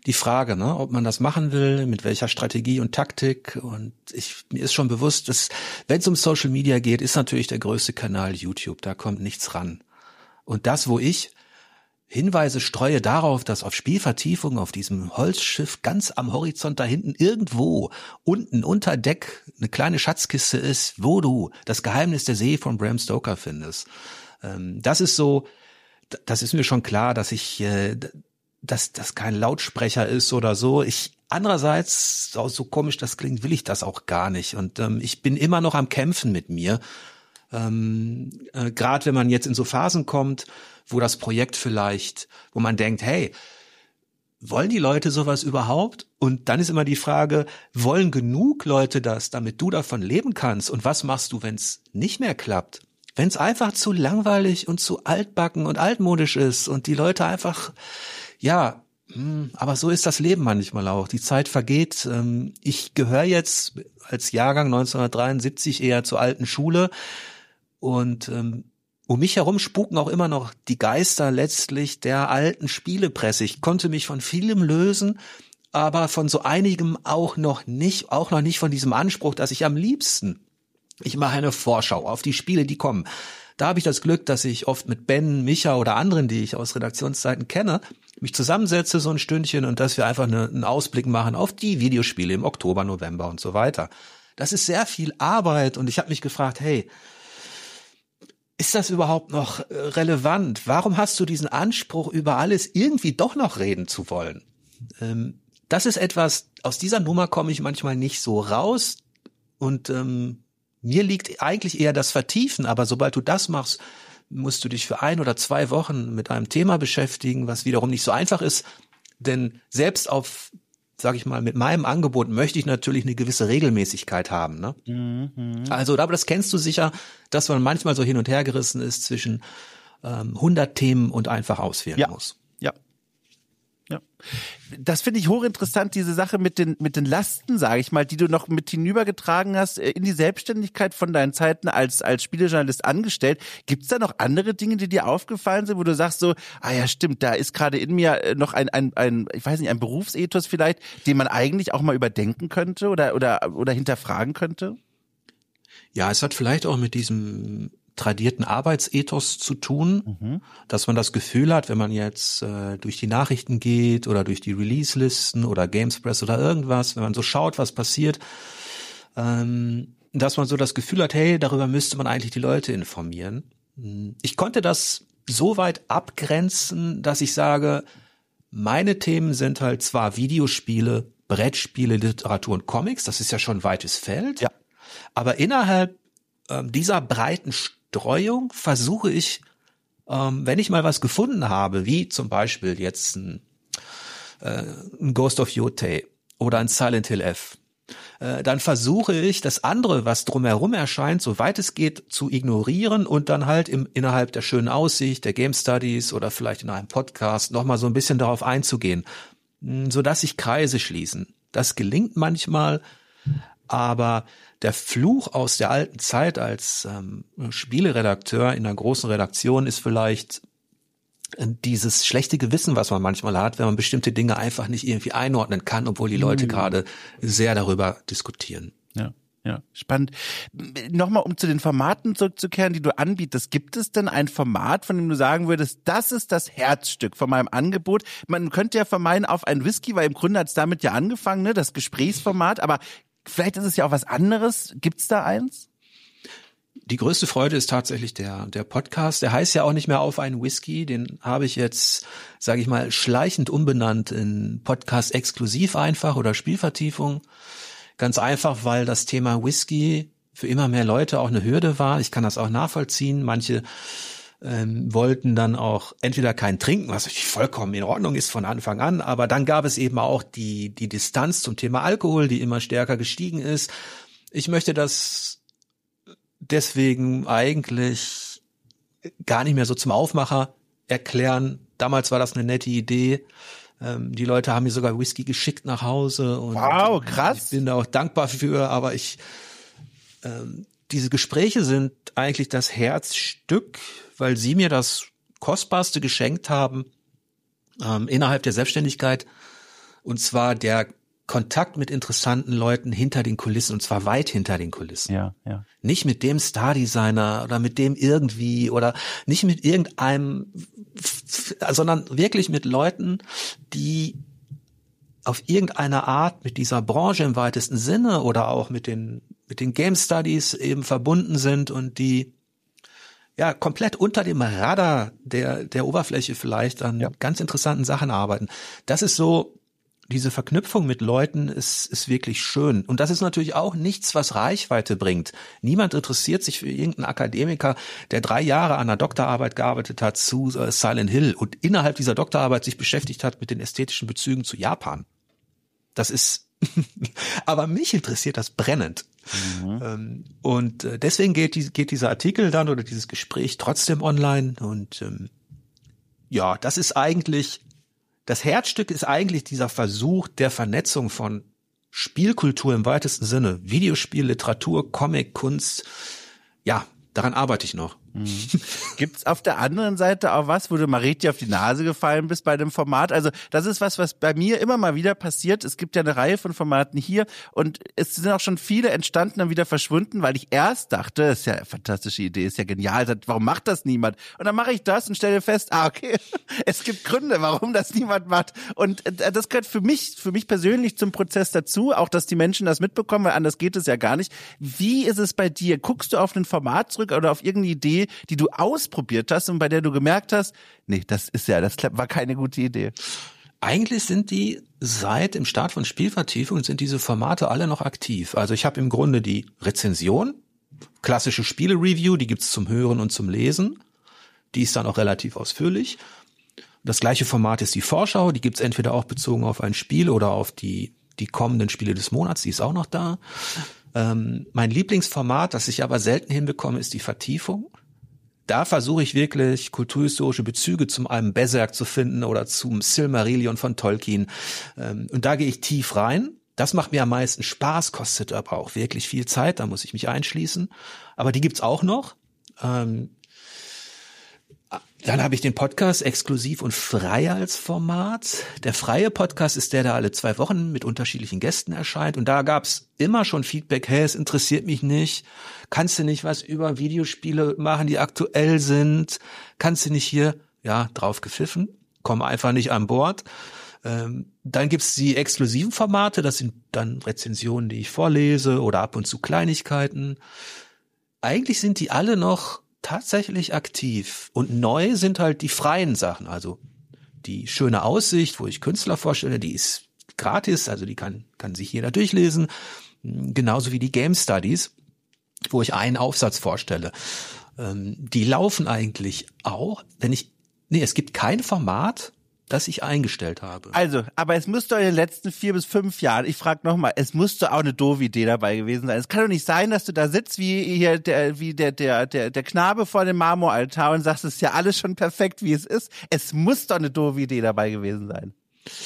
die Frage, ne, ob man das machen will, mit welcher Strategie und Taktik. Und ich, mir ist schon bewusst, dass, wenn es um Social Media geht, ist natürlich der größte Kanal YouTube. Da kommt nichts ran. Und das, wo ich Hinweise streue darauf, dass auf Spielvertiefung auf diesem Holzschiff ganz am Horizont da hinten irgendwo unten unter Deck eine kleine Schatzkiste ist, wo du das Geheimnis der See von Bram Stoker findest. Ähm, das ist so, das ist mir schon klar, dass ich, äh, dass das kein Lautsprecher ist oder so. Ich andererseits, auch so komisch das klingt, will ich das auch gar nicht. Und ähm, ich bin immer noch am Kämpfen mit mir. Ähm, äh, gerade wenn man jetzt in so Phasen kommt, wo das Projekt vielleicht, wo man denkt, hey, wollen die Leute sowas überhaupt? Und dann ist immer die Frage, wollen genug Leute das, damit du davon leben kannst? Und was machst du, wenn es nicht mehr klappt? Wenn es einfach zu langweilig und zu altbacken und altmodisch ist und die Leute einfach, ja, aber so ist das Leben manchmal auch. Die Zeit vergeht. Ich gehöre jetzt als Jahrgang neunzehnhundertdreiundsiebzig eher zur alten Schule und um mich herum spuken auch immer noch die Geister letztlich der alten Spielepresse. Ich konnte mich von vielem lösen, aber von so einigem auch noch nicht, auch noch nicht von diesem Anspruch, dass ich am liebsten, ich mache eine Vorschau auf die Spiele, die kommen. Da habe ich das Glück, dass ich oft mit Ben, Micha oder anderen, die ich aus Redaktionszeiten kenne, mich zusammensetze so ein Stündchen und dass wir einfach eine, einen Ausblick machen auf die Videospiele im Oktober, November und so weiter. Das ist sehr viel Arbeit und ich habe mich gefragt, hey, ist das überhaupt noch relevant? Warum hast du diesen Anspruch, über alles irgendwie doch noch reden zu wollen? Ähm, das ist etwas, aus dieser Nummer komme ich manchmal nicht so raus und ähm, mir liegt eigentlich eher das Vertiefen, aber sobald du das machst, musst du dich für ein oder zwei Wochen mit einem Thema beschäftigen, was wiederum nicht so einfach ist, denn selbst auf, sag ich mal, mit meinem Angebot möchte ich natürlich eine gewisse Regelmäßigkeit haben, ne? Mhm. Also, aber das kennst du sicher, dass man manchmal so hin und her gerissen ist zwischen ähm, hundert Themen und einfach auswählen ja. muss. Ja. Ja. Das finde ich hochinteressant, diese Sache mit den mit den Lasten, sage ich mal, die du noch mit hinübergetragen hast in die Selbstständigkeit von deinen Zeiten als als Spielejournalist angestellt. Gibt's da noch andere Dinge, die dir aufgefallen sind, wo du sagst so, ah ja, stimmt, da ist gerade in mir noch ein ein ein ich weiß nicht, ein Berufsethos vielleicht, den man eigentlich auch mal überdenken könnte oder oder oder hinterfragen könnte? Ja, es hat vielleicht auch mit diesem tradierten Arbeitsethos zu tun, mhm. dass man das Gefühl hat, wenn man jetzt äh, durch die Nachrichten geht oder durch die Release-Listen oder Gamespress oder irgendwas, wenn man so schaut, was passiert, ähm, dass man so das Gefühl hat, hey, darüber müsste man eigentlich die Leute informieren. Ich konnte das so weit abgrenzen, dass ich sage, meine Themen sind halt zwar Videospiele, Brettspiele, Literatur und Comics, das ist ja schon ein weites Feld, ja. aber innerhalb äh, dieser breiten Streuung versuche ich, ähm, wenn ich mal was gefunden habe, wie zum Beispiel jetzt ein, äh, ein Ghost of Yotei oder ein Silent Hill F, äh, dann versuche ich, das andere, was drumherum erscheint, soweit es geht, zu ignorieren und dann halt im, innerhalb der schönen Aussicht, der Game Studies oder vielleicht in einem Podcast nochmal so ein bisschen darauf einzugehen, sodass sich Kreise schließen. Das gelingt manchmal, aber der Fluch aus der alten Zeit als ähm, Spieleredakteur in einer großen Redaktion ist vielleicht dieses schlechte Gewissen, was man manchmal hat, wenn man bestimmte Dinge einfach nicht irgendwie einordnen kann, obwohl die Leute mhm. gerade sehr darüber diskutieren. Ja, ja, spannend. Nochmal, um zu den Formaten zurückzukehren, die du anbietest. Gibt es denn ein Format, von dem du sagen würdest, das ist das Herzstück von meinem Angebot? Man könnte ja vermeiden auf ein Whisky, weil im Grunde hat es damit ja angefangen, ne, das Gesprächsformat, aber vielleicht ist es ja auch was anderes. Gibt's da eins? Die größte Freude ist tatsächlich der der Podcast. Der heißt ja auch nicht mehr Auf einen Whisky. Den habe ich jetzt, sage ich mal, schleichend umbenannt in Podcast exklusiv einfach oder Spielvertiefung. Ganz einfach, weil das Thema Whisky für immer mehr Leute auch eine Hürde war. Ich kann das auch nachvollziehen. Manche ähm, wollten dann auch entweder kein Trinken, was natürlich vollkommen in Ordnung ist von Anfang an, aber dann gab es eben auch die die Distanz zum Thema Alkohol, die immer stärker gestiegen ist. Ich möchte das deswegen eigentlich gar nicht mehr so zum Aufmacher erklären. Damals war das eine nette Idee. Ähm, die Leute haben mir sogar Whisky geschickt nach Hause. Und wow, krass. Ich bin da auch dankbar für, aber ich ähm, diese Gespräche sind eigentlich das Herzstück, weil sie mir das Kostbarste geschenkt haben ähm, innerhalb der Selbstständigkeit, Und zwar der Kontakt mit interessanten Leuten hinter den Kulissen, und zwar weit hinter den Kulissen. Ja, ja. Nicht mit dem Stardesigner oder mit dem irgendwie oder nicht mit irgendeinem, sondern wirklich mit Leuten, die auf irgendeine Art mit dieser Branche im weitesten Sinne oder auch mit den mit den Game Studies eben verbunden sind und die ja komplett unter dem Radar der der Oberfläche vielleicht an ja. ganz interessanten Sachen arbeiten. Das ist so, diese Verknüpfung mit Leuten ist ist wirklich schön. Und das ist natürlich auch nichts, was Reichweite bringt. Niemand interessiert sich für irgendeinen Akademiker, der drei Jahre an einer Doktorarbeit gearbeitet hat zu äh, Silent Hill und innerhalb dieser Doktorarbeit sich beschäftigt hat mit den ästhetischen Bezügen zu Japan. Das ist, aber mich interessiert das brennend. Mhm. Und deswegen geht, die, geht dieser Artikel dann oder dieses Gespräch trotzdem online. Und ähm, ja, das ist eigentlich, das Herzstück ist eigentlich dieser Versuch der Vernetzung von Spielkultur im weitesten Sinne. Videospiel, Literatur, Comic, Kunst. Ja, daran arbeite ich noch. Mhm. Gibt's auf der anderen Seite auch was, wo du mal richtig auf die Nase gefallen bist bei dem Format? Also das ist was, was bei mir immer mal wieder passiert. Es gibt ja eine Reihe von Formaten hier und es sind auch schon viele entstanden und wieder verschwunden, weil ich erst dachte, das ist ja eine fantastische Idee, ist ja genial, warum macht das niemand? Und dann mache ich das und stelle fest, ah okay, es gibt Gründe, warum das niemand macht. Und das gehört für mich, für mich persönlich zum Prozess dazu, auch dass die Menschen das mitbekommen, weil anders geht es ja gar nicht. Wie ist es bei dir? Guckst du auf ein Format zurück oder auf irgendeine Idee, die du ausprobiert hast und bei der du gemerkt hast, nee, das ist ja, das war keine gute Idee? Eigentlich sind die seit dem Start von Spielvertiefung sind diese Formate alle noch aktiv. Also ich habe im Grunde die Rezension, klassische Spiele-Review, die gibt's zum Hören und zum Lesen. Die ist dann auch relativ ausführlich. Das gleiche Format ist die Vorschau, die gibt's entweder auch bezogen auf ein Spiel oder auf die die kommenden Spiele des Monats, die ist auch noch da. Ähm, mein Lieblingsformat, das ich aber selten hinbekomme, ist die Vertiefung. Da versuche ich wirklich kulturhistorische Bezüge zum einem Berserk zu finden oder zum Silmarillion von Tolkien. Und da gehe ich tief rein. Das macht mir am meisten Spaß, kostet aber auch wirklich viel Zeit. Da muss ich mich einschließen. Aber die gibt's auch noch. Dann habe ich den Podcast exklusiv und frei als Format. Der freie Podcast ist der, der alle zwei Wochen mit unterschiedlichen Gästen erscheint. Und da gab's immer schon Feedback, hey, es interessiert mich nicht. Kannst du nicht was über Videospiele machen, die aktuell sind? Kannst du nicht hier, ja, drauf gepfiffen? Komm einfach nicht an Bord. Ähm, dann gibt's die exklusiven Formate. Das sind dann Rezensionen, die ich vorlese oder ab und zu Kleinigkeiten. Eigentlich sind die alle noch tatsächlich aktiv. Und neu sind halt die freien Sachen, also die schöne Aussicht, wo ich Künstler vorstelle, die ist gratis, also die kann kann sich jeder durchlesen, genauso wie die Game Studies, wo ich einen Aufsatz vorstelle. Ähm, die laufen eigentlich auch, wenn ich, nee, es gibt kein Format, das ich eingestellt habe. Also, aber es müsste in den letzten vier bis fünf Jahren, ich frage nochmal, es müsste auch eine doofe Idee dabei gewesen sein. Es kann doch nicht sein, dass du da sitzt wie hier der, wie der, der, der, der Knabe vor dem Marmoraltar und sagst, es ist ja alles schon perfekt, wie es ist. Es muss doch eine doofe Idee dabei gewesen sein.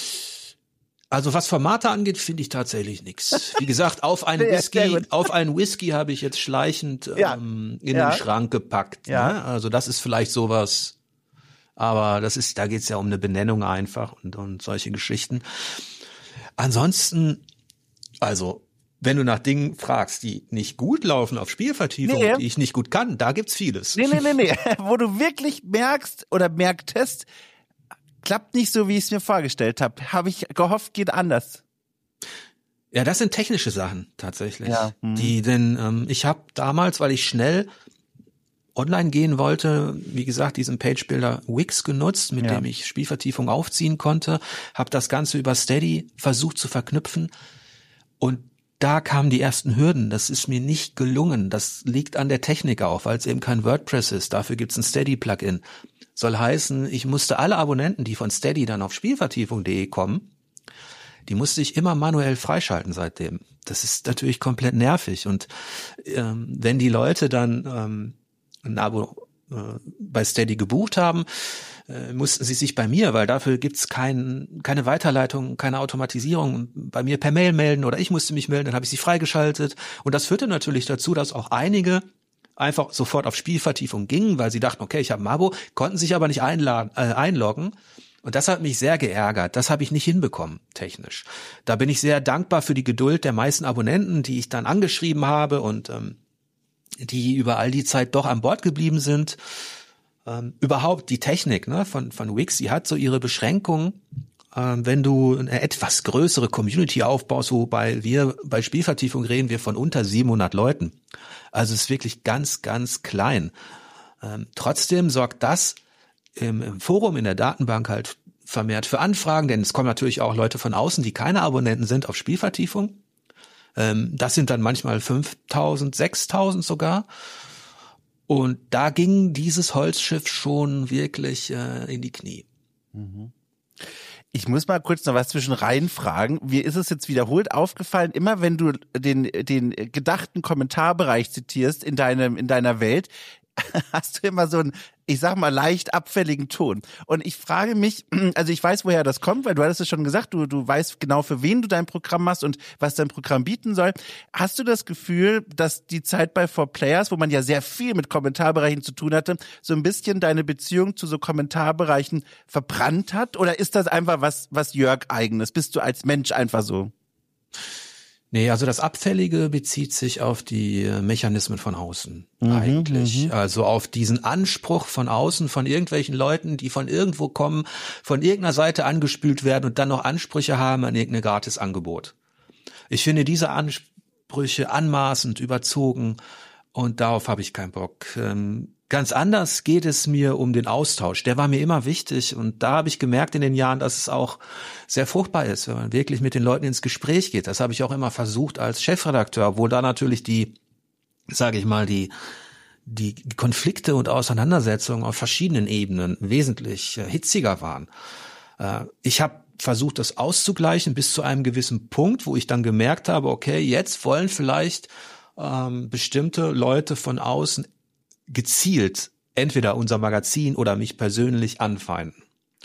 Also was Formate angeht, finde ich tatsächlich nichts. Wie gesagt, auf einen Whisky, auf einen Whisky habe ich jetzt schleichend ja. ähm, in ja. den Schrank gepackt. Ja. Ne? Also das ist vielleicht sowas. Aber das ist, da geht's ja um eine Benennung einfach und, und solche Geschichten. Ansonsten, also, wenn du nach Dingen fragst, die nicht gut laufen auf Spielvertiefung, nee. die ich nicht gut kann, da gibt's vieles. Nee, nee, nee, nee. Wo du wirklich merkst oder merktest, klappt nicht so, wie ich es mir vorgestellt habe. Habe ich gehofft, geht anders. Ja, das sind technische Sachen tatsächlich. Ja. Mhm. Die, denn ähm, ich habe damals, weil ich schnell online gehen wollte, wie gesagt, diesen Page-Builder Wix genutzt, mit ja. dem ich Spielvertiefung aufziehen konnte, habe das Ganze über Steady versucht zu verknüpfen und da kamen die ersten Hürden. Das ist mir nicht gelungen. Das liegt an der Technik auch, weil es eben kein WordPress ist. Dafür gibt's ein Steady-Plugin. Soll heißen, ich musste alle Abonnenten, die von Steady dann auf Spielvertiefung punkt de kommen, die musste ich immer manuell freischalten seitdem. Das ist natürlich komplett nervig und ähm, wenn die Leute dann ähm, ein Abo äh, bei Steady gebucht haben, äh, mussten sie sich bei mir, weil dafür gibt's kein, keine Weiterleitung, keine Automatisierung, bei mir per Mail melden oder ich musste mich melden, dann habe ich sie freigeschaltet. Und das führte natürlich dazu, dass auch einige einfach sofort auf Spielvertiefung gingen, weil sie dachten, okay, ich habe ein Abo, konnten sich aber nicht einladen, äh, einloggen. Und das hat mich sehr geärgert. Das habe ich nicht hinbekommen, technisch. Da bin ich sehr dankbar für die Geduld der meisten Abonnenten, die ich dann angeschrieben habe und ähm, die über all die Zeit doch an Bord geblieben sind. Ähm, überhaupt die Technik, ne, von von Wix, die hat so ihre Beschränkungen. Ähm, wenn du eine etwas größere Community aufbaust, wobei wir bei Spielvertiefung reden wir von unter siebenhundert Leuten. Also es ist wirklich ganz, ganz klein. Ähm, trotzdem sorgt das im, im Forum, in der Datenbank halt vermehrt für Anfragen, denn es kommen natürlich auch Leute von außen, die keine Abonnenten sind auf Spielvertiefung. Ähm, das sind dann manchmal fünftausend, sechstausend sogar. Und da ging dieses Holzschiff schon wirklich äh, in die Knie. Mhm. Ich muss mal kurz noch was zwischen rein fragen. Mir ist es jetzt wiederholt aufgefallen, immer wenn du den, den gedachten Kommentarbereich zitierst in deinem, in deiner Welt, hast du immer so einen, ich sag mal, leicht abfälligen Ton. Und ich frage mich, also ich weiß, woher das kommt, weil du hattest es schon gesagt, du, du weißt genau, für wen du dein Programm machst und was dein Programm bieten soll. Hast du das Gefühl, dass die Zeit bei four Players, wo man ja sehr viel mit Kommentarbereichen zu tun hatte, so ein bisschen deine Beziehung zu so Kommentarbereichen verbrannt hat? Oder ist das einfach was, was Jörg eigenes? Bist du als Mensch einfach so? Nee, also das Abfällige bezieht sich auf die Mechanismen von außen mhm, eigentlich. Mhm. Also auf diesen Anspruch von außen, von irgendwelchen Leuten, die von irgendwo kommen, von irgendeiner Seite angespült werden und dann noch Ansprüche haben an irgendein Gratisangebot. Ich finde diese Ansprüche anmaßend, überzogen und darauf habe ich keinen Bock. Ähm, Ganz anders geht es mir um den Austausch. Der war mir immer wichtig und da habe ich gemerkt in den Jahren, dass es auch sehr fruchtbar ist, wenn man wirklich mit den Leuten ins Gespräch geht. Das habe ich auch immer versucht als Chefredakteur, wo da natürlich die, sage ich mal, die die Konflikte und Auseinandersetzungen auf verschiedenen Ebenen wesentlich hitziger waren. Ich habe versucht, das auszugleichen bis zu einem gewissen Punkt, wo ich dann gemerkt habe, okay, jetzt wollen vielleicht ähm, bestimmte Leute von außen gezielt entweder unser Magazin oder mich persönlich anfeinden.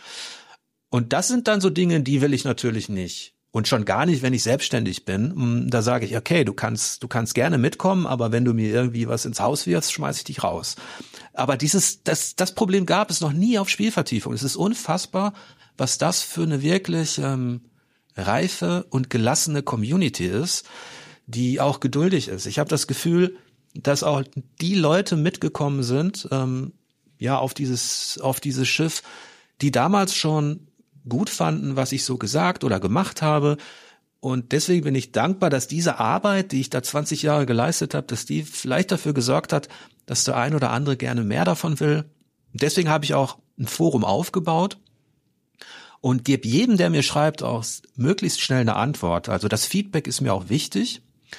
Und das sind dann so Dinge, die will ich natürlich nicht. Und schon gar nicht, wenn ich selbstständig bin. Da sage ich, okay, du kannst, du kannst gerne mitkommen, aber wenn du mir irgendwie was ins Haus wirfst, schmeiß ich dich raus. Aber dieses, das, das Problem gab es noch nie auf Spielvertiefung. Es ist unfassbar, was das für eine wirklich ähm, reife und gelassene Community ist, die auch geduldig ist. Ich habe das Gefühl, dass auch die Leute mitgekommen sind, ähm, ja, auf dieses, auf dieses Schiff, die damals schon gut fanden, was ich so gesagt oder gemacht habe. Und deswegen bin ich dankbar, dass diese Arbeit, die ich da zwanzig Jahre geleistet habe, dass die vielleicht dafür gesorgt hat, dass der ein oder andere gerne mehr davon will. Und deswegen habe ich auch ein Forum aufgebaut und gebe jedem, der mir schreibt, auch möglichst schnell eine Antwort. Also das Feedback ist mir auch wichtig.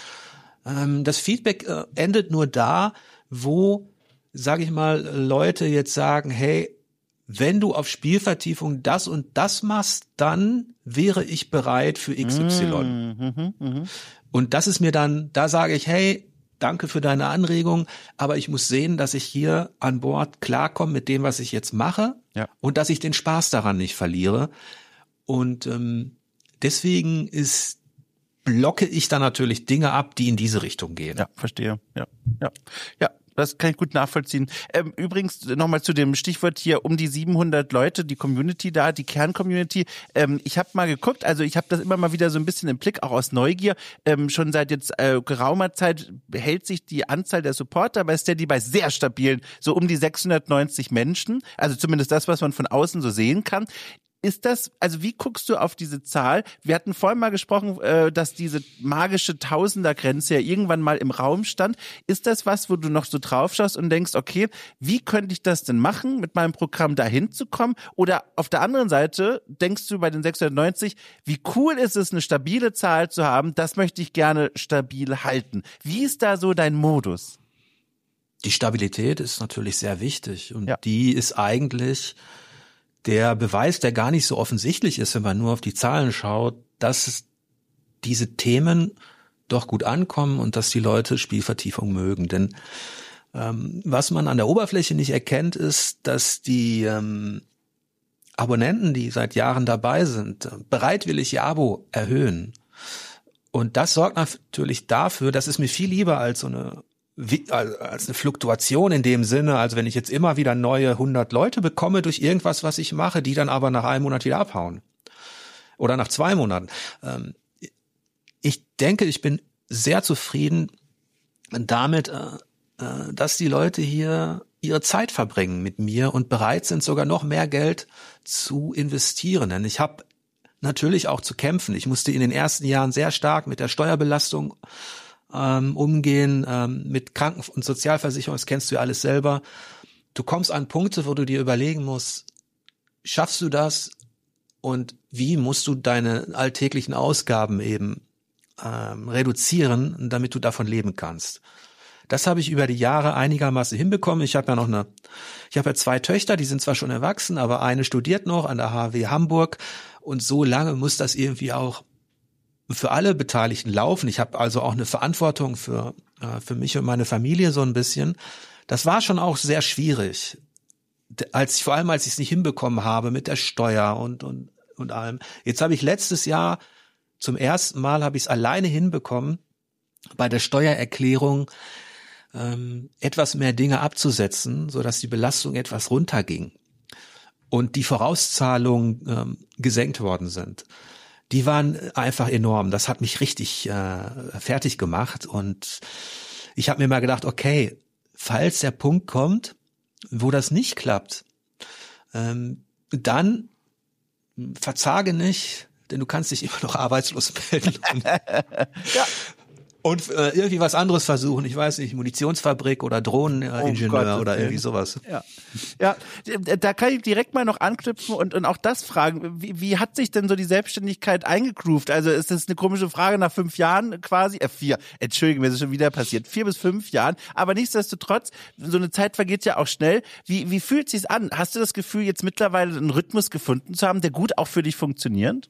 Das Feedback endet nur da, wo, sage ich mal, Leute jetzt sagen, hey, wenn du auf Spielvertiefung das und das machst, dann wäre ich bereit für X Y. Mm, mm, mm. Und das ist mir dann, da sage ich, hey, danke für deine Anregung, aber ich muss sehen, dass ich hier an Bord klarkomme mit dem, was ich jetzt mache, ja, und dass ich den Spaß daran nicht verliere. Und ähm, deswegen ist blocke ich dann natürlich Dinge ab, die in diese Richtung gehen. Ja, verstehe. Ja, ja, ja. Das kann ich gut nachvollziehen. Ähm, übrigens nochmal zu dem Stichwort hier um die siebenhundert Leute, die Community da, die Kern-Community. Ähm, ich habe mal geguckt, also ich habe das immer mal wieder so ein bisschen im Blick, auch aus Neugier. Ähm, schon seit jetzt äh, geraumer Zeit hält sich die Anzahl der Supporter bei Steady bei sehr stabilen, so um die sechshundertneunzig Menschen. Also zumindest das, was man von außen so sehen kann. Ist das, also wie guckst du auf diese Zahl? Wir hatten vorhin mal gesprochen, dass diese magische Tausendergrenze ja irgendwann mal im Raum stand. Ist das was, wo du noch so drauf schaust und denkst, okay, wie könnte ich das denn machen, mit meinem Programm dahin zu kommen? Oder auf der anderen Seite denkst du bei den sechshundertneunzig, wie cool ist es, eine stabile Zahl zu haben? Das möchte ich gerne stabil halten. Wie ist da so dein Modus? Die Stabilität ist natürlich sehr wichtig und ja, die ist eigentlich der Beweis, der gar nicht so offensichtlich ist, wenn man nur auf die Zahlen schaut, dass diese Themen doch gut ankommen und dass die Leute Spielvertiefung mögen. Denn ähm, was man an der Oberfläche nicht erkennt, ist, dass die ähm, Abonnenten, die seit Jahren dabei sind, bereitwillig ihr Abo erhöhen. Und das sorgt natürlich dafür, das ist mir viel lieber als so eine wie, also als eine Fluktuation in dem Sinne, also wenn ich jetzt immer wieder neue hundert Leute bekomme durch irgendwas, was ich mache, die dann aber nach einem Monat wieder abhauen. Oder nach zwei Monaten. Ähm, ich denke, ich bin sehr zufrieden damit, äh, äh, dass die Leute hier ihre Zeit verbringen mit mir und bereit sind, sogar noch mehr Geld zu investieren. Denn ich habe natürlich auch zu kämpfen. Ich musste in den ersten Jahren sehr stark mit der Steuerbelastung ähm, umgehen, ähm, mit Kranken- und Sozialversicherung, das kennst du ja alles selber. Du kommst an Punkte, wo du dir überlegen musst, schaffst du das und wie musst du deine alltäglichen Ausgaben eben ähm, reduzieren, damit du davon leben kannst. Das habe ich über die Jahre einigermaßen hinbekommen. Ich habe ja noch eine, ich habe ja zwei Töchter, die sind zwar schon erwachsen, aber eine studiert noch an der H W Hamburg und so lange muss das irgendwie auch für alle Beteiligten laufen. Ich habe also auch eine Verantwortung für äh, für mich und meine Familie so ein bisschen. Das war schon auch sehr schwierig, als vor allem als ich es nicht hinbekommen habe mit der Steuer und und und allem. Jetzt habe ich letztes Jahr zum ersten Mal habe ich es alleine hinbekommen, bei der Steuererklärung ähm, etwas mehr Dinge abzusetzen, so dass die Belastung etwas runterging und die Vorauszahlungen ähm, gesenkt worden sind. Die waren einfach enorm. Das hat mich richtig äh, fertig gemacht und ich habe mir mal gedacht, okay, falls der Punkt kommt, wo das nicht klappt, ähm, dann verzage nicht, denn du kannst dich immer noch arbeitslos melden. Ja. Und äh, irgendwie was anderes versuchen, ich weiß nicht, Munitionsfabrik oder Drohneningenieur oh oder irgendwie sowas. Ja, ja, da kann ich direkt mal noch anknüpfen und, und auch das fragen, wie, wie hat sich denn so die Selbstständigkeit eingegroovt? Also ist das eine komische Frage nach fünf Jahren quasi, äh vier, entschuldigen, mir ist es schon wieder passiert, vier bis fünf Jahren, aber nichtsdestotrotz, so eine Zeit vergeht ja auch schnell. Wie, wie fühlt sich's an? Hast du das Gefühl, jetzt mittlerweile einen Rhythmus gefunden zu haben, der gut auch für dich funktioniert?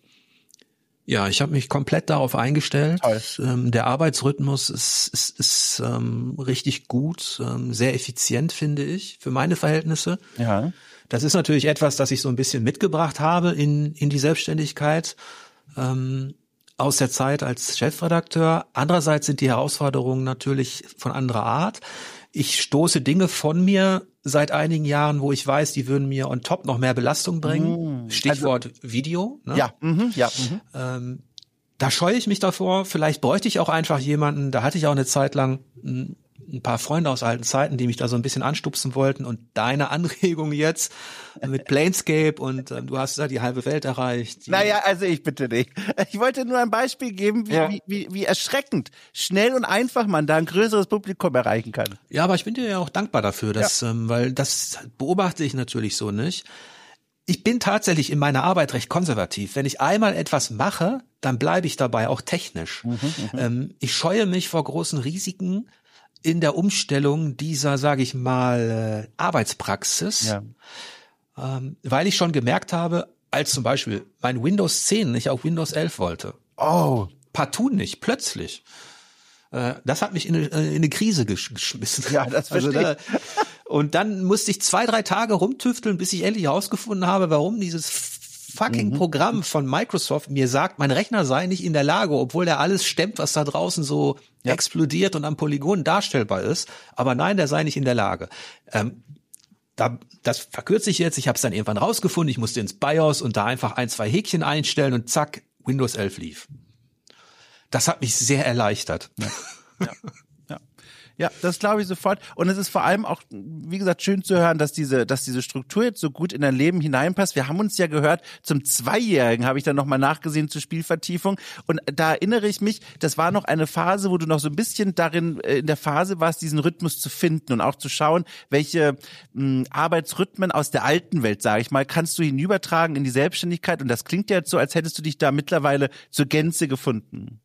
Ja, ich habe mich komplett darauf eingestellt. Ähm, der Arbeitsrhythmus ist, ist, ist ähm, richtig gut, ähm, sehr effizient, finde ich, für meine Verhältnisse. Ja. Das ist natürlich etwas, das ich so ein bisschen mitgebracht habe in in die Selbstständigkeit ähm, aus der Zeit als Chefredakteur. Andererseits sind die Herausforderungen natürlich von anderer Art. Ich stoße Dinge von mir seit einigen Jahren, wo ich weiß, die würden mir on top noch mehr Belastung bringen. Mm, Stichwort also, Video. Ne? Ja, mhm, ja. Mhm. Ähm, da scheue ich mich davor. Vielleicht bräuchte ich auch einfach jemanden. Da hatte ich auch eine Zeit lang ein, ein paar Freunde aus alten Zeiten, die mich da so ein bisschen anstupsen wollten. Und deine Anregung jetzt mit Planescape und äh, du hast da die halbe Welt erreicht. Naja, also ich bitte nicht. Ich wollte nur ein Beispiel geben, wie, ja. wie, wie, wie erschreckend schnell und einfach man da ein größeres Publikum erreichen kann. Ja, aber ich bin dir ja auch dankbar dafür, dass, ja. ähm, weil das beobachte ich natürlich so nicht. Ich bin tatsächlich in meiner Arbeit recht konservativ. Wenn ich einmal etwas mache, dann bleibe ich dabei, auch technisch. Mhm, ähm, ich scheue mich vor großen Risiken in der Umstellung dieser, sage ich mal, Arbeitspraxis, ja. ähm, weil ich schon gemerkt habe, als zum Beispiel mein Windows zehn nicht auf Windows elf wollte. Oh. Partout nicht, plötzlich. Äh, das hat mich in eine, in eine Krise gesch- geschmissen. Ja, das verstehe also da, Und dann musste ich zwei, drei Tage rumtüfteln, bis ich endlich herausgefunden habe, warum dieses fucking mhm. Programm von Microsoft mir sagt, mein Rechner sei nicht in der Lage, obwohl der alles stemmt, was da draußen so ja. explodiert und am Polygon darstellbar ist. Aber nein, der sei nicht in der Lage. Ähm, da, das verkürze ich jetzt. Ich habe es dann irgendwann rausgefunden. Ich musste ins BIOS und da einfach ein, zwei Häkchen einstellen und zack, Windows elf lief. Das hat mich sehr erleichtert. Ja. Ja. Ja. Ja, das glaube ich sofort. Und es ist vor allem auch, wie gesagt, schön zu hören, dass diese, dass diese Struktur jetzt so gut in dein Leben hineinpasst. Wir haben uns ja gehört, zum Zweijährigen habe ich dann nochmal nachgesehen zur Spielvertiefung. Und da erinnere ich mich, das war noch eine Phase, wo du noch so ein bisschen darin, in der Phase warst, diesen Rhythmus zu finden und auch zu schauen, welche mh, Arbeitsrhythmen aus der alten Welt, sage ich mal, kannst du hinübertragen in die Selbstständigkeit. Und das klingt ja jetzt so, als hättest du dich da mittlerweile zur Gänze gefunden.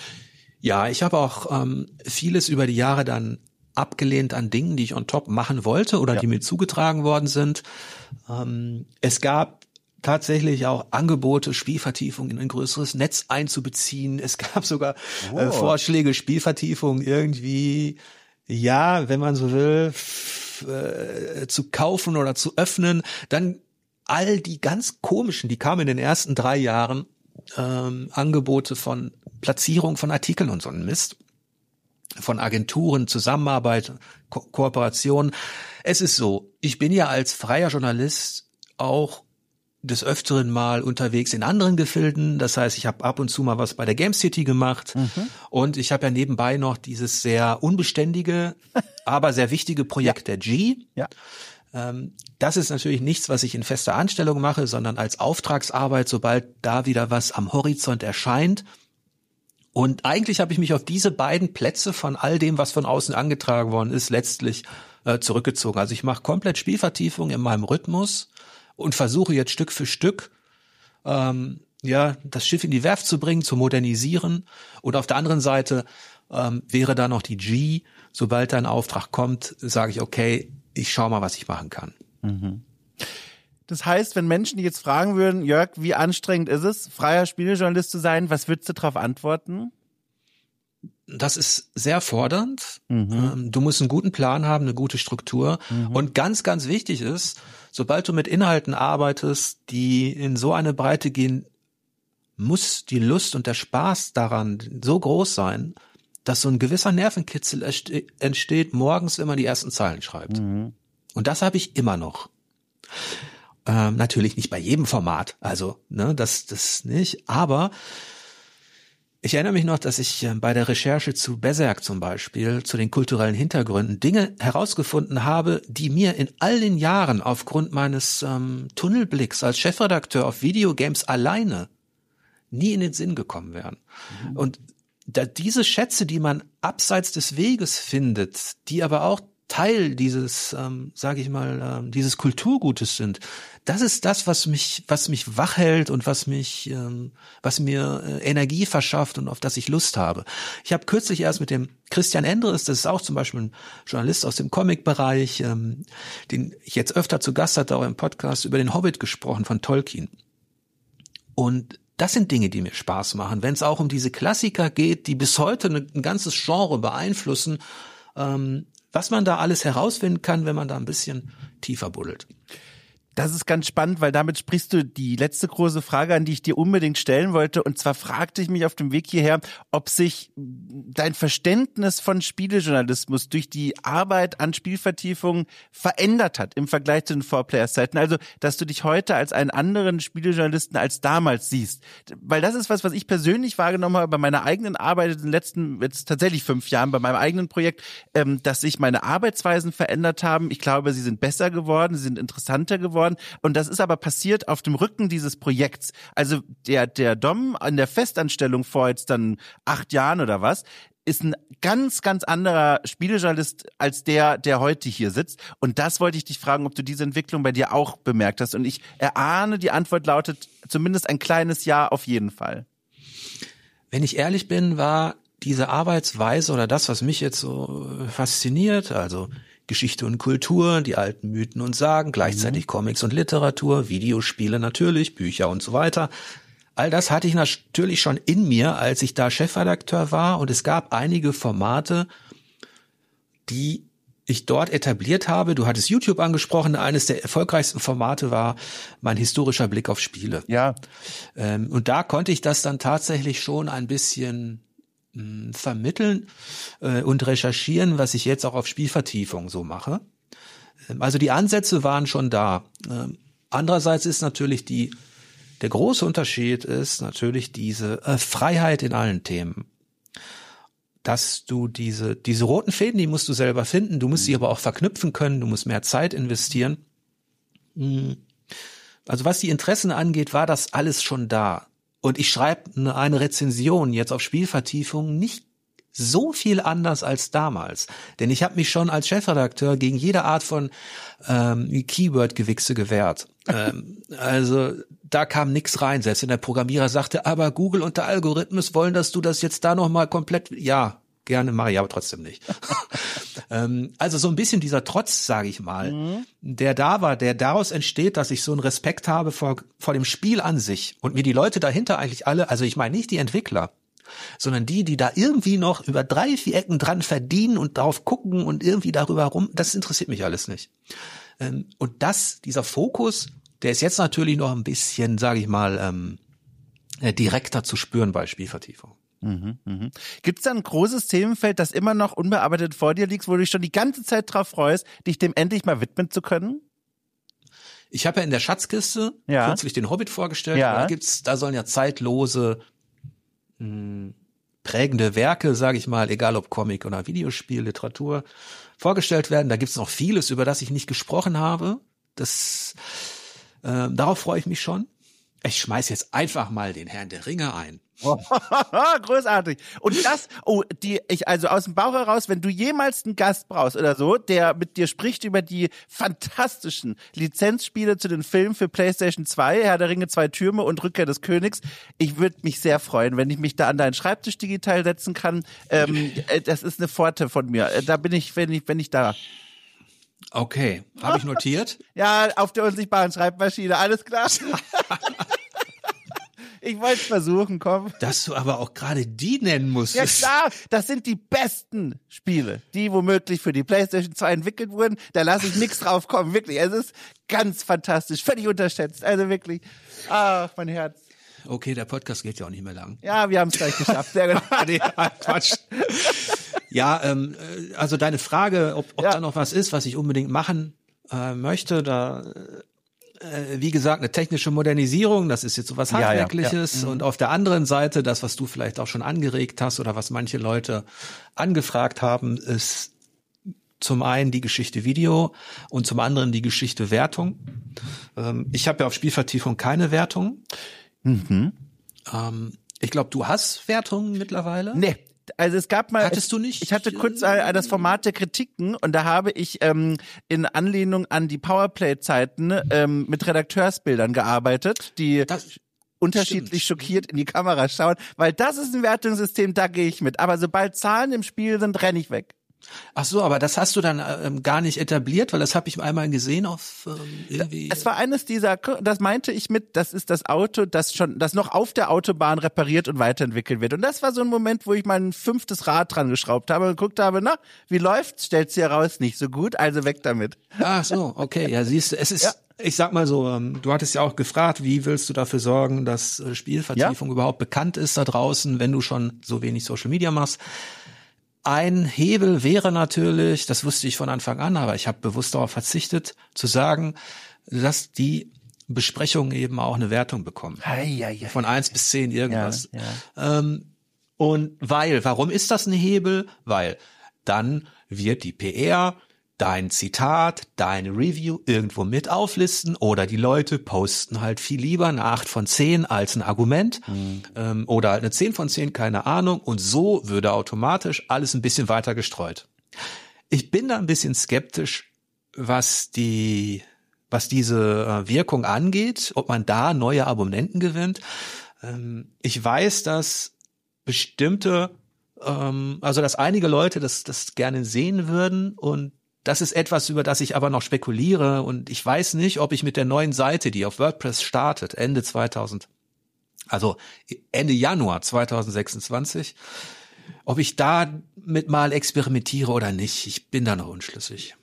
Ja, ich habe auch ähm, vieles über die Jahre dann abgelehnt an Dingen, die ich on top machen wollte oder ja. die mir zugetragen worden sind. Ähm, es gab tatsächlich auch Angebote, Spielvertiefung in ein größeres Netz einzubeziehen. Es gab sogar oh. äh, Vorschläge, Spielvertiefung irgendwie, ja, wenn man so will, f- äh, zu kaufen oder zu öffnen. Dann all die ganz komischen, die kamen in den ersten drei Jahren, ähm, Angebote von Platzierung von Artikeln und so ein Mist. von Agenturen, Zusammenarbeit, Ko- Kooperation. Es ist so, ich bin ja als freier Journalist auch des Öfteren mal unterwegs in anderen Gefilden. Das heißt, ich habe ab und zu mal was bei der Game City gemacht. Mhm. Und ich habe ja nebenbei noch dieses sehr unbeständige, aber sehr wichtige Projekt ja. der G. Ja. Ähm, das ist natürlich nichts, was ich in fester Anstellung mache, sondern als Auftragsarbeit, sobald da wieder was am Horizont erscheint. Und eigentlich habe ich mich auf diese beiden Plätze von all dem, was von außen angetragen worden ist, letztlich äh, zurückgezogen. Also ich mache komplett Spielvertiefung in meinem Rhythmus und versuche jetzt Stück für Stück ähm, ja das Schiff in die Werft zu bringen, zu modernisieren. Und auf der anderen Seite ähm, wäre da noch die G. Sobald da ein Auftrag kommt, sage ich, okay, ich schau mal, was ich machen kann. Mhm. Das heißt, wenn Menschen jetzt fragen würden, Jörg, wie anstrengend ist es, freier Spielejournalist zu sein, was würdest du darauf antworten? Das ist sehr fordernd. Mhm. Du musst einen guten Plan haben, eine gute Struktur. Mhm. Und ganz, ganz wichtig ist, sobald du mit Inhalten arbeitest, die in so eine Breite gehen, muss die Lust und der Spaß daran so groß sein, dass so ein gewisser Nervenkitzel entsteht morgens, wenn man die ersten Zeilen schreibt. Mhm. Und das habe ich immer noch. Ähm, natürlich nicht bei jedem Format, also ne, das das nicht, aber ich erinnere mich noch, dass ich bei der Recherche zu Berserk zum Beispiel, zu den kulturellen Hintergründen, Dinge herausgefunden habe, die mir in all den Jahren aufgrund meines ähm, Tunnelblicks als Chefredakteur auf Videogames alleine nie in den Sinn gekommen wären. Mhm. Und da diese Schätze, die man abseits des Weges findet, die aber auch Teil dieses, ähm, sage ich mal, ähm, dieses Kulturgutes sind, das ist das, was mich, was mich wach hält und was mich, ähm, was mir äh, Energie verschafft und auf das ich Lust habe. Ich habe kürzlich erst mit dem Christian Endres, das ist auch zum Beispiel ein Journalist aus dem Comic-Bereich, ähm, den ich jetzt öfter zu Gast hatte, auch im Podcast, über den Hobbit gesprochen von Tolkien. Und das sind Dinge, die mir Spaß machen, wenn es auch um diese Klassiker geht, die bis heute ein ganzes Genre beeinflussen, ähm, was man da alles herausfinden kann, wenn man da ein bisschen tiefer buddelt. Das ist ganz spannend, weil damit sprichst du die letzte große Frage an, die ich dir unbedingt stellen wollte. Und zwar fragte ich mich auf dem Weg hierher, ob sich dein Verständnis von Spielejournalismus durch die Arbeit an Spielvertiefungen verändert hat im Vergleich zu den Four-Players-Zeiten. Also, dass du dich heute als einen anderen Spielejournalisten als damals siehst. Weil das ist was, was ich persönlich wahrgenommen habe bei meiner eigenen Arbeit in den letzten, jetzt tatsächlich fünf Jahren, bei meinem eigenen Projekt, ähm, dass sich meine Arbeitsweisen verändert haben. Ich glaube, sie sind besser geworden, sie sind interessanter geworden. Und das ist aber passiert auf dem Rücken dieses Projekts. Also der der Dom an der Festanstellung vor jetzt dann acht Jahren oder was, ist ein ganz, ganz anderer Spielejournalist als der, der heute hier sitzt. Und das wollte ich dich fragen, ob du diese Entwicklung bei dir auch bemerkt hast. Und ich erahne, die Antwort lautet zumindest ein kleines Ja auf jeden Fall. Wenn ich ehrlich bin, war diese Arbeitsweise oder das, was mich jetzt so fasziniert, also Geschichte und Kultur, die alten Mythen und Sagen, gleichzeitig mhm. Comics und Literatur, Videospiele natürlich, Bücher und so weiter. All das hatte ich natürlich schon in mir, als ich da Chefredakteur war, und es gab einige Formate, die ich dort etabliert habe. Du hattest YouTube angesprochen, eines der erfolgreichsten Formate war mein historischer Blick auf Spiele. Ja. Ähm, und da konnte ich das dann tatsächlich schon ein bisschen vermitteln äh, und recherchieren, was ich jetzt auch auf Spielvertiefung so mache. Ähm, also die Ansätze waren schon da. Ähm, andererseits ist natürlich die, der große Unterschied ist natürlich diese äh, Freiheit in allen Themen. Dass du diese, diese roten Fäden, die musst du selber finden, du musst sie aber auch verknüpfen können, du musst mehr Zeit investieren. Also was die Interessen angeht, war das alles schon da. Und ich schreibe eine Rezension jetzt auf Spielvertiefung nicht so viel anders als damals. Denn ich habe mich schon als Chefredakteur gegen jede Art von ähm, Keyword-Gewichse gewehrt. ähm, also da kam nichts rein. Selbst wenn der Programmierer sagte, aber Google und der Algorithmus wollen, dass du das jetzt da nochmal komplett... Ja, gerne mache ich, aber trotzdem nicht. ähm, also so ein bisschen dieser Trotz, sage ich mal, mhm. der da war, der daraus entsteht, dass ich so einen Respekt habe vor, vor dem Spiel an sich und mir die Leute dahinter eigentlich alle, also ich meine nicht die Entwickler, sondern die, die da irgendwie noch über drei, vier Ecken dran verdienen und darauf gucken und irgendwie darüber rum, das interessiert mich alles nicht. Ähm, und das, dieser Fokus, der ist jetzt natürlich noch ein bisschen, sage ich mal, ähm, direkter zu spüren bei Spielvertiefung. Mhm, mhm. Gibt es da ein großes Themenfeld, das immer noch unbearbeitet vor dir liegt, wo du dich schon die ganze Zeit drauf freust, dich dem endlich mal widmen zu können? Ich habe ja in der Schatzkiste ja. kürzlich den Hobbit vorgestellt. Ja. Da gibt's, da sollen ja zeitlose, mh, prägende Werke, sage ich mal, egal ob Comic oder Videospiel, Literatur, vorgestellt werden. Da gibt's noch vieles, über das ich nicht gesprochen habe. Das, äh, darauf freue ich mich schon. Ich schmeiß jetzt einfach mal den Herrn der Ringe ein. Großartig. Und das, oh, die, ich, also aus dem Bauch heraus, wenn du jemals einen Gast brauchst oder so, der mit dir spricht über die fantastischen Lizenzspiele zu den Filmen für PlayStation zwei, Herr der Ringe, zwei Türme und Rückkehr des Königs, ich würde mich sehr freuen, wenn ich mich da an deinen Schreibtisch digital setzen kann. Ähm, das ist eine Pforte von mir. Da bin ich, wenn ich, wenn ich da. Okay, habe ich notiert. Ja, auf der unsichtbaren Schreibmaschine, alles klar. Ich wollte es versuchen, komm. Dass du aber auch gerade die nennen musstest. Ja klar, das sind die besten Spiele, die womöglich für die PlayStation zwei entwickelt wurden. Da lasse ich nichts drauf kommen, wirklich. Es ist ganz fantastisch, völlig unterschätzt. Also wirklich, ach, mein Herz. Okay, der Podcast geht ja auch nicht mehr lang. Ja, wir haben es gleich geschafft. Sehr genau. Nee, Quatsch. Ja, ähm, also deine Frage, ob, ob ja. da noch was ist, was ich unbedingt machen äh, möchte, da äh, wie gesagt, eine technische Modernisierung, das ist jetzt so was Handwerkliches. Ja, ja, ja. Und auf der anderen Seite, das, was du vielleicht auch schon angeregt hast oder was manche Leute angefragt haben, ist zum einen die Geschichte Video und zum anderen die Geschichte Wertung. Ähm, ich habe ja auf Spielvertiefung keine Wertung. Mhm. Ähm, ich glaube, du hast Wertungen mittlerweile? Nee. Also es gab mal, hattest du nicht? Ich hatte kurz äh, das Format der Kritiken und da habe ich ähm, in Anlehnung an die Powerplay-Zeiten ähm, mit Redakteursbildern gearbeitet, die das unterschiedlich stimmt. schockiert in die Kamera schauen, weil das ist ein Wertungssystem, da gehe ich mit. Aber sobald Zahlen im Spiel sind, renne ich weg. Ach so, aber das hast du dann ähm, gar nicht etabliert, weil das habe ich einmal gesehen auf ähm, irgendwie. Es war eines dieser, das meinte ich mit, das ist das Auto, das schon, das noch auf der Autobahn repariert und weiterentwickelt wird. Und das war so ein Moment, wo ich mein fünftes Rad dran geschraubt habe und geguckt habe, na, wie läuft's? Stellt's dir raus, nicht so gut, also weg damit. Ach so, okay, ja, siehst du, es ist, ja. Ich sag mal so, ähm, du hattest ja auch gefragt, wie willst du dafür sorgen, dass äh, Spielvertiefung ja? überhaupt bekannt ist da draußen, wenn du schon so wenig Social Media machst. Ein Hebel wäre natürlich, das wusste ich von Anfang an, aber ich habe bewusst darauf verzichtet, zu sagen, dass die Besprechungen eben auch eine Wertung bekommen. Ei, ei, ei, von eins bis zehn irgendwas. Ja, ja. Ähm, und weil, warum ist das ein Hebel? Weil dann wird die P R dein Zitat, deine Review irgendwo mit auflisten oder die Leute posten halt viel lieber eine acht von zehn als ein Argument mhm. ähm, oder halt eine zehn von zehn, keine Ahnung. Und so würde automatisch alles ein bisschen weiter gestreut. Ich bin da ein bisschen skeptisch, was die, was diese Wirkung angeht, ob man da neue Abonnenten gewinnt. Ähm, ich weiß, dass bestimmte, ähm, also dass einige Leute das, das gerne sehen würden und das ist etwas, über das ich aber noch spekuliere und ich weiß nicht, ob ich mit der neuen Seite, die auf WordPress startet, Ende zweitausend, also Ende Januar zweitausendsechsundzwanzig, ob ich da mit mal experimentiere oder nicht. Ich bin da noch unschlüssig.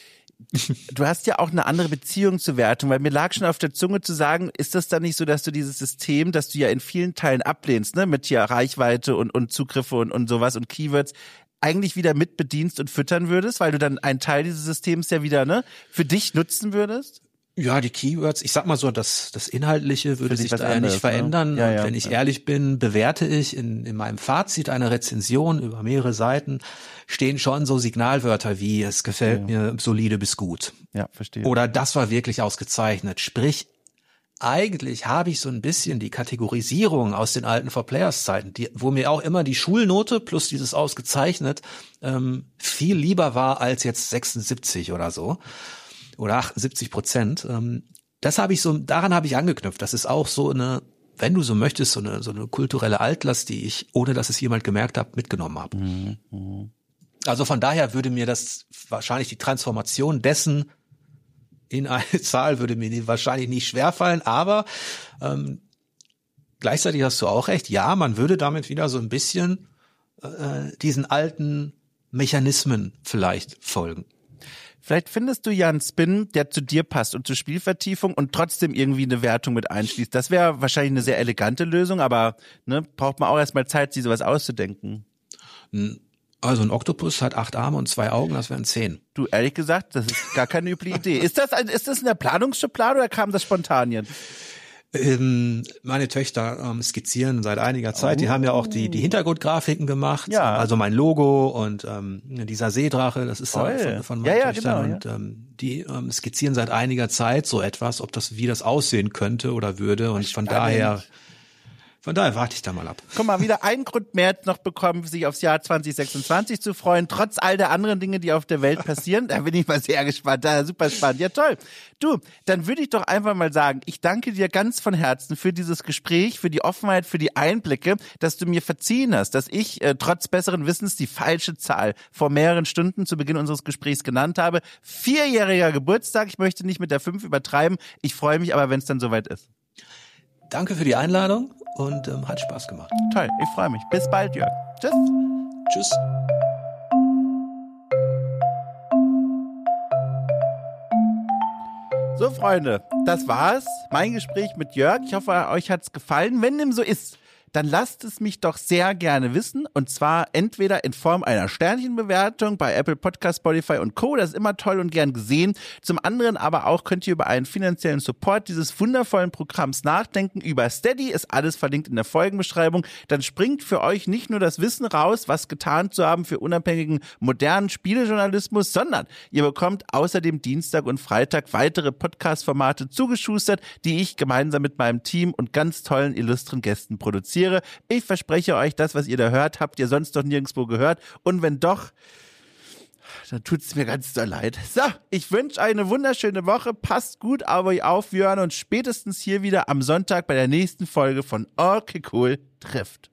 Du hast ja auch eine andere Beziehung zur Wertung, weil mir lag schon auf der Zunge zu sagen, ist das dann nicht so, dass du dieses System, das du ja in vielen Teilen ablehnst, ne, mit ja Reichweite und, und Zugriffe und, und sowas und Keywords, eigentlich wieder mit bedienst und füttern würdest, weil du dann einen Teil dieses Systems ja wieder, ne, für dich nutzen würdest? Ja, die Keywords, ich sag mal so, das, das Inhaltliche würde sich da ja nicht verändern. Ne? Ja, ja, und wenn ich ja. ehrlich bin, bewerte ich in, in meinem Fazit einer Rezension über mehrere Seiten stehen schon so Signalwörter wie, es gefällt ja. mir solide bis gut. Ja, verstehe. Oder das war wirklich ausgezeichnet. Sprich, eigentlich habe ich so ein bisschen die Kategorisierung aus den alten For Players Zeiten, die, wo mir auch immer die Schulnote plus dieses ausgezeichnet ähm, viel lieber war als jetzt sechsundsiebzig oder so oder achtundsiebzig Prozent. Ähm, das habe ich so, daran habe ich angeknüpft. Das ist auch so eine, wenn du so möchtest, so eine so eine kulturelle Altlast, die ich, ohne dass es jemand gemerkt hat, mitgenommen habe. Mhm. Also von daher würde mir das wahrscheinlich die Transformation dessen in eine Zahl würde mir wahrscheinlich nicht schwerfallen, aber ähm, gleichzeitig hast du auch recht, ja, man würde damit wieder so ein bisschen äh, diesen alten Mechanismen vielleicht folgen. Vielleicht findest du ja einen Spin, der zu dir passt und zur Spielvertiefung und trotzdem irgendwie eine Wertung mit einschließt. Das wäre wahrscheinlich eine sehr elegante Lösung, aber ne, braucht man auch erstmal Zeit, sich sowas auszudenken. Also ein Oktopus hat acht Arme und zwei Augen, das wären zehn. Du, ehrlich gesagt, das ist gar keine üble Idee. Ist das, ein, ist das in der Planungsschublade oder kam das spontan jetzt? Ähm, meine Töchter ähm, skizzieren seit einiger Zeit. Oh. Die haben ja auch die, die Hintergrundgrafiken gemacht. Ja. Also mein Logo und ähm, dieser Seedrache, das ist oh, von, von meinen ja, ja, Töchtern. genau, und ja. ähm, die ähm, skizzieren seit einiger Zeit so etwas, ob das, wie das aussehen könnte oder würde. Und von daher... Von daher warte ich da mal ab. Guck mal, wieder ein Grund mehr noch bekommen, sich aufs Jahr zwanzig sechsundzwanzig zu freuen, trotz all der anderen Dinge, die auf der Welt passieren. Da bin ich mal sehr gespannt. Da super spannend. Ja, toll. Du, dann würde ich doch einfach mal sagen, ich danke dir ganz von Herzen für dieses Gespräch, für die Offenheit, für die Einblicke, dass du mir verziehen hast, dass ich äh, trotz besseren Wissens die falsche Zahl vor mehreren Stunden zu Beginn unseres Gesprächs genannt habe. Vierjähriger Geburtstag. Ich möchte nicht mit der fünf übertreiben. Ich freue mich aber, wenn es dann soweit ist. Danke für die Einladung und ähm, hat Spaß gemacht. Toll, ich freue mich. Bis bald, Jörg. Tschüss. Tschüss. So, Freunde, das war's. Mein Gespräch mit Jörg. Ich hoffe, euch hat's gefallen. Wenn dem so ist, dann lasst es mich doch sehr gerne wissen. Und zwar entweder in Form einer Sternchenbewertung bei Apple Podcast, Spotify und Co. Das ist immer toll und gern gesehen. Zum anderen aber auch könnt ihr über einen finanziellen Support dieses wundervollen Programms nachdenken. Über Steady ist alles verlinkt in der Folgenbeschreibung. Dann springt für euch nicht nur das Wissen raus, was getan zu haben für unabhängigen modernen Spielejournalismus, sondern ihr bekommt außerdem Dienstag und Freitag weitere Podcast-Formate zugeschustert, die ich gemeinsam mit meinem Team und ganz tollen illustren Gästen produziere. Ich verspreche euch, das, was ihr da hört, habt ihr sonst doch nirgendwo gehört. Und wenn doch, dann tut es mir ganz doll leid. So, ich wünsche euch eine wunderschöne Woche. Passt gut auf euch auf. Wir hören uns spätestens hier wieder am Sonntag bei der nächsten Folge von Okay Cool trifft.